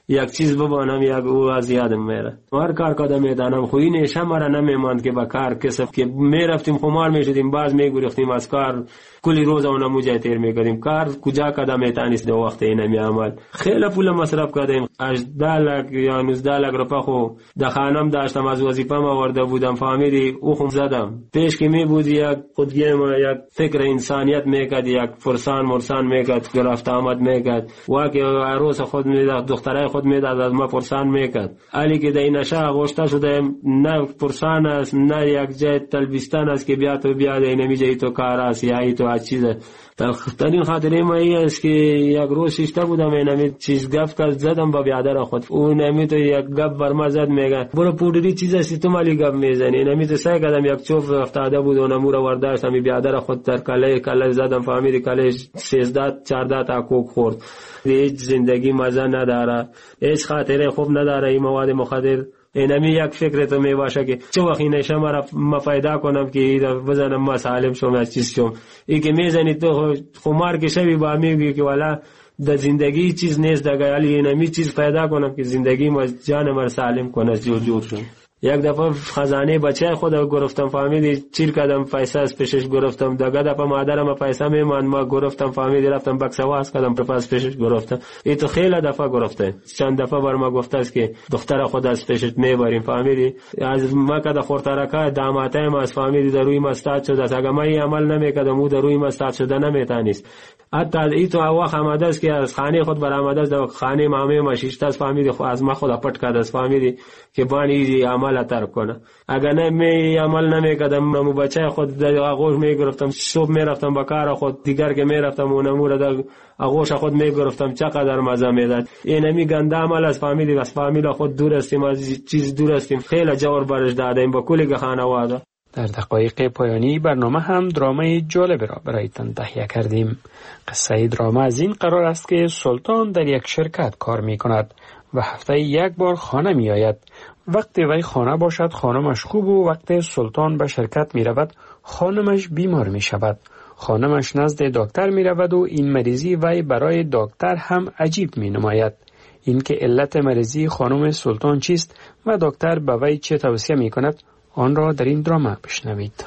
Speaker 25: یک چیز ببانم یک او از یادم میره. هر کار کردم میدانم خو این ایشه مرا نمیماند که با کار کسب که میرفتیم خمار میشدیم باز میگریختیم از کار کلی روز اون موجه تیر میکردیم کار کجا کدام میتانست دو وقت این میعمل خیلی پول مصرف کردیم هجده لک یا نوزده لک روپا خو در خانم داشتم از وظیفه ما ورده بودم فهمیدی او خم زدم پیش که می بود یک خودگی ما یک فکر انسانیت میکرد یک فرسان مرسان میکرد گرفت آمد میکرد واقعی عروس خود میداد دخترای خود میداد از ما فرسان میکرد علی که در نشه گوشته شده نه فرسان است نه یک جای تلبیستان است که بیا تو بیا در نمیجه تو کار است یا ای تو از چیزه ترین خاطره ما ای است که یک روز شیشته بودم اینمی چیز گفت کرد زدم با بیادر خود اون نمی تو یک گفت برما زد میگن برو پودری چیز هستی تو مالی گفت میزنی اینمی تو سعی کردم یک چوف افتاده بود و نمور ورداشت همی بیادر خود در کله کله زدم فهمیدی کله سیزده چارده تا کوک خورد هیچ زندگی مزه نداره هیچ خاطره خوب نداره این مواد مخدر اینمی یک فکر تو می باشه که چه وقت این نشه مرا ما پیدا کنم که بزنم ما سالم شم از چیز شم ای که میزنی تو خمار که شوی با میگی که والا در زندگی چیز نیست دیگه ولی اینمی چیز پیدا کنم که زندگی ما جان مر سالم کنه جور جور شم یک دفعه خزانه بچه خود گرفتم فهمیدی چیر کردم پیسه از پیشش گرفتم دگه دفعه مادرم پیسه میمان ما گرفتم فهمیدی رفتم بکسواز کردم پس پیشش گرفتم ای تو خیلی دفعه گرفته چند دفعه بر ما گفته است که دختر خود از پیشت میبریم فهمیدی از ما کده خورترکه داماته ما از فهمیدی در روی مستاد شده است اگه ما این عمل نمیکردم او در روی مستاد شده نمیتانست حتی ای تو اواخ آمده است که از خانه خود بر آمده است در خانه مامه ما شیشته است فهمیدی از ما خود پټ کرده است فهمیدی که بانی عمل ترک کنه اگر نه می عمل نمیکردم مو بچه خود در آغوش میگرفتم صبح میرفتم با کار خود دیگر که میرفتم اون امور در آغوش خود میگرفتم چقدر مزه میداد اینمی گنده عمل از فامیلی از فامیل خود دور استیم از چیز دور استیم خیلی جور برش دادیم با کلی خانواده.
Speaker 7: در دقایق پایانی برنامه هم درامه جالب را برایتان تهیه کردیم. قصه درامه از این قرار است که سلطان در یک شرکت کار می کند و هفته یک بار خانه می آید. وقتی وی خانه باشد خانمش خوب و وقتی سلطان به شرکت می رود خانمش بیمار می شود. خانمش نزد دکتر می رود و این مریضی وی برای دکتر هم عجیب می نماید. این که علت مریضی خانم سلطان چیست و دکتر به وی چه توصیه می کند آن را در این درامه بشنوید.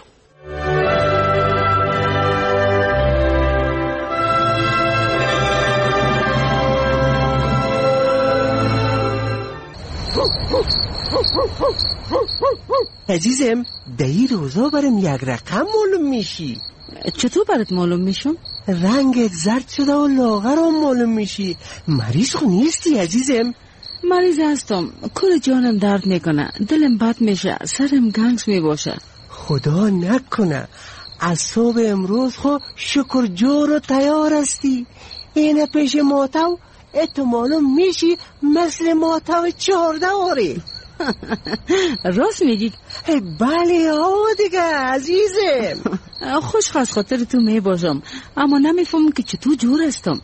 Speaker 26: عزیزم در این روزا برم یک رقم معلوم میشی.
Speaker 27: چطور برات معلوم میشم؟
Speaker 26: رنگت زرد شده و لاغرم معلوم میشی. مریض خو نیستی عزیزم؟
Speaker 27: مریض هستم کل جانم درد میکنه دلم بد میشه سرم گنگس میباشه.
Speaker 26: خدا نکنه از صبح امروز خو شکر جور و تیار هستی اینه پیش ماتو اتو معلوم میشی مثل ماتو چهارده آره.
Speaker 27: راست میگی؟
Speaker 26: بله ها دیگه عزیزم.
Speaker 27: خوش خواست خاطر تو میباشم اما نمیفهمم که چطور جور هستم.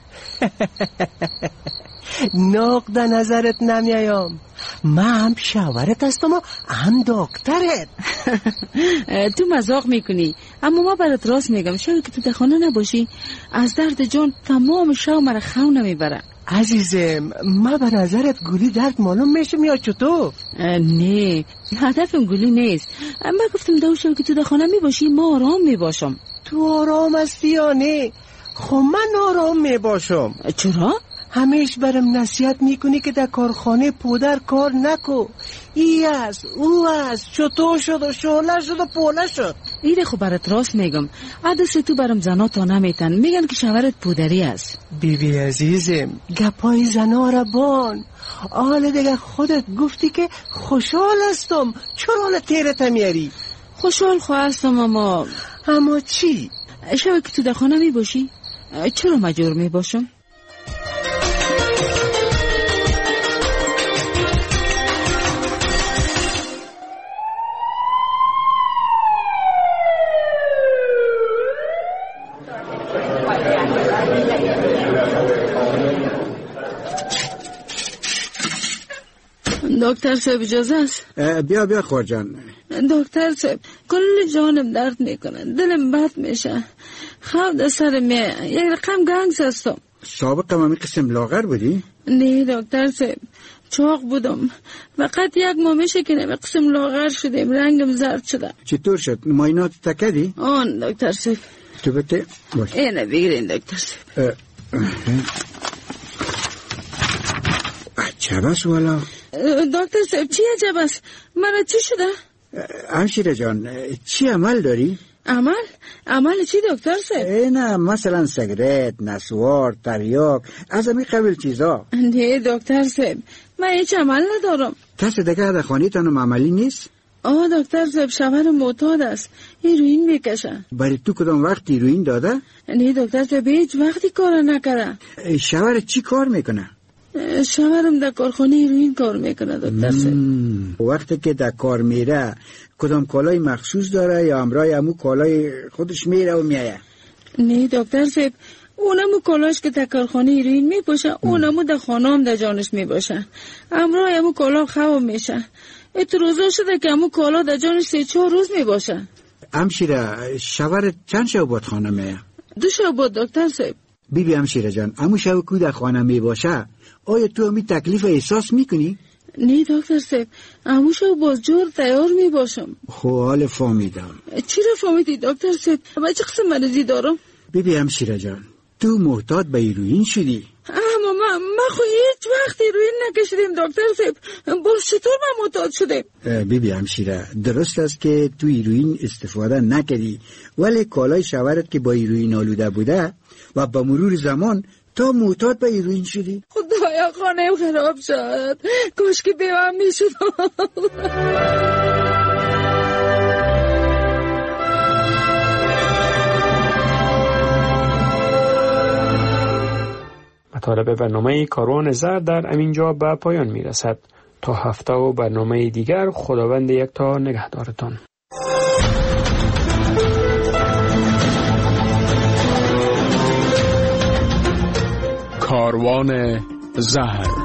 Speaker 26: نقد نظرت نمیایم من هم شاورت هستم و هم دکترت.
Speaker 27: تو مزاق میکنی اما ما برات راست میگم شاید که تو در خانه نباشی از درد جان تمام شو مرا خو نمیبره.
Speaker 26: عزیزم ما به نظرت گولی درد معلوم میشم یا چطور؟
Speaker 27: نه هدفم گولی نیست من گفتم دوشم که تو در خانه میباشی ما آرام میباشم.
Speaker 26: تو آرام هستی یا نه؟ خب من آرام میباشم.
Speaker 27: چرا؟
Speaker 26: همیش برم نصیحت میکنی که در کارخانه پودر کار نکو ای است او است چطور شد و شعله شد و پوله شد.
Speaker 27: ایره خب برات راست میگم عدس تو برم زنا تا نمیتن میگن که شوهرت پودری است.
Speaker 26: بیبی عزیزم گپای زنا را بان آل دیگه خودت گفتی که خوشحال هستم چرا تیرت میاری؟
Speaker 27: خوشحال خواستم اما
Speaker 26: اما چی؟
Speaker 27: شبه که تو در خانه میباشی چرا مجبور میباشم؟ دکتر صاحب اجازه است؟
Speaker 13: بیا بیا خور جان.
Speaker 27: دکتر صاحب کل جانم درد میکنه دلم بد میشه خواب در سر می یک رقم گنگس هستم.
Speaker 13: سابق هم قسم لاغر بودی؟
Speaker 27: نه دکتر صاحب، چاق بودم. فقط یک ماه میشه که نمی قسم لاغر شدیم، رنگم زرد شده.
Speaker 13: چطور شد؟ ماینات تکدی؟
Speaker 27: آن دکتر صاحب.
Speaker 13: تو بته؟ باش.
Speaker 27: اینه بگیرین دکتر صاحب.
Speaker 13: عجب است والا.
Speaker 27: دکتر صاحب چی عجب است؟ مرا چی شده؟
Speaker 13: همشیره جان چی عمل داری؟
Speaker 27: عمل؟ عمل چی دکتر صاحب؟
Speaker 13: نه مثلا سیگرت، نسوار، تریاک، از همین قبیل چیزا.
Speaker 27: نه دکتر صاحب، من هیچ عمل ندارم.
Speaker 13: کس دیگه در خانه تانم عملی نیست؟ برای تو کدام وقت هیروئین داده؟
Speaker 27: نه دکتر صاحب، هیچ وقتی کار نکرده.
Speaker 13: شوهر چی کار میکنه؟
Speaker 27: شوهرم در کارخانه هیروئین کار میکنه دکتر صاحب.
Speaker 13: وقتی که در کار میره کدام کالای مخصوص داره یا همراه همو کالای خودش میره و میایه؟
Speaker 27: نه دکتر صاحب، اونمو کالاش که در کارخانه هیروئین میپوشه، اونمو در خانه هم در جانش میباشه. همراه همو کالا خواب میشه. ات روزا شده که همو کالا در جانش سه چهار روز میباشه.
Speaker 13: همشیره، شوهر چند شب بود خانه میه؟
Speaker 27: دو شب بود دکتر صاحب.
Speaker 13: بی بی همشیره جان، همو شب که در خانه میباشه آیا تو همی تکلیف احساس میکنی؟
Speaker 27: نه دکتر صاحب، همو شب باز جور تیار میباشم.
Speaker 13: خب حال فهمیدم.
Speaker 27: چی را فهمیدی دکتر صاحب؟ من چه قسم مریضی دارم؟
Speaker 13: بی بی همشیره جان، تو معتاد به هیروئین شدی؟
Speaker 27: اما من من خو هیچ وقت هیروئین نکشیدم دکتر صاحب. باز چطور من معتاد شدم؟
Speaker 13: بی بی همشیره، درست است که تو هیروئین استفاده نکردی، ولی کالای شوهرت که با هیروئین آلوده بوده و با مرور زمان تا معتاد به هیروئین شدی.
Speaker 27: خدایا خانه‌ام خراب شد، کاش که بیوام میشدم.
Speaker 7: مطالب برنامه کاروان زر در همینجا به پایان میرسد. تا هفته و برنامه دیگر، خداوند یکتا نگهدارتان.
Speaker 5: کاروان زهر.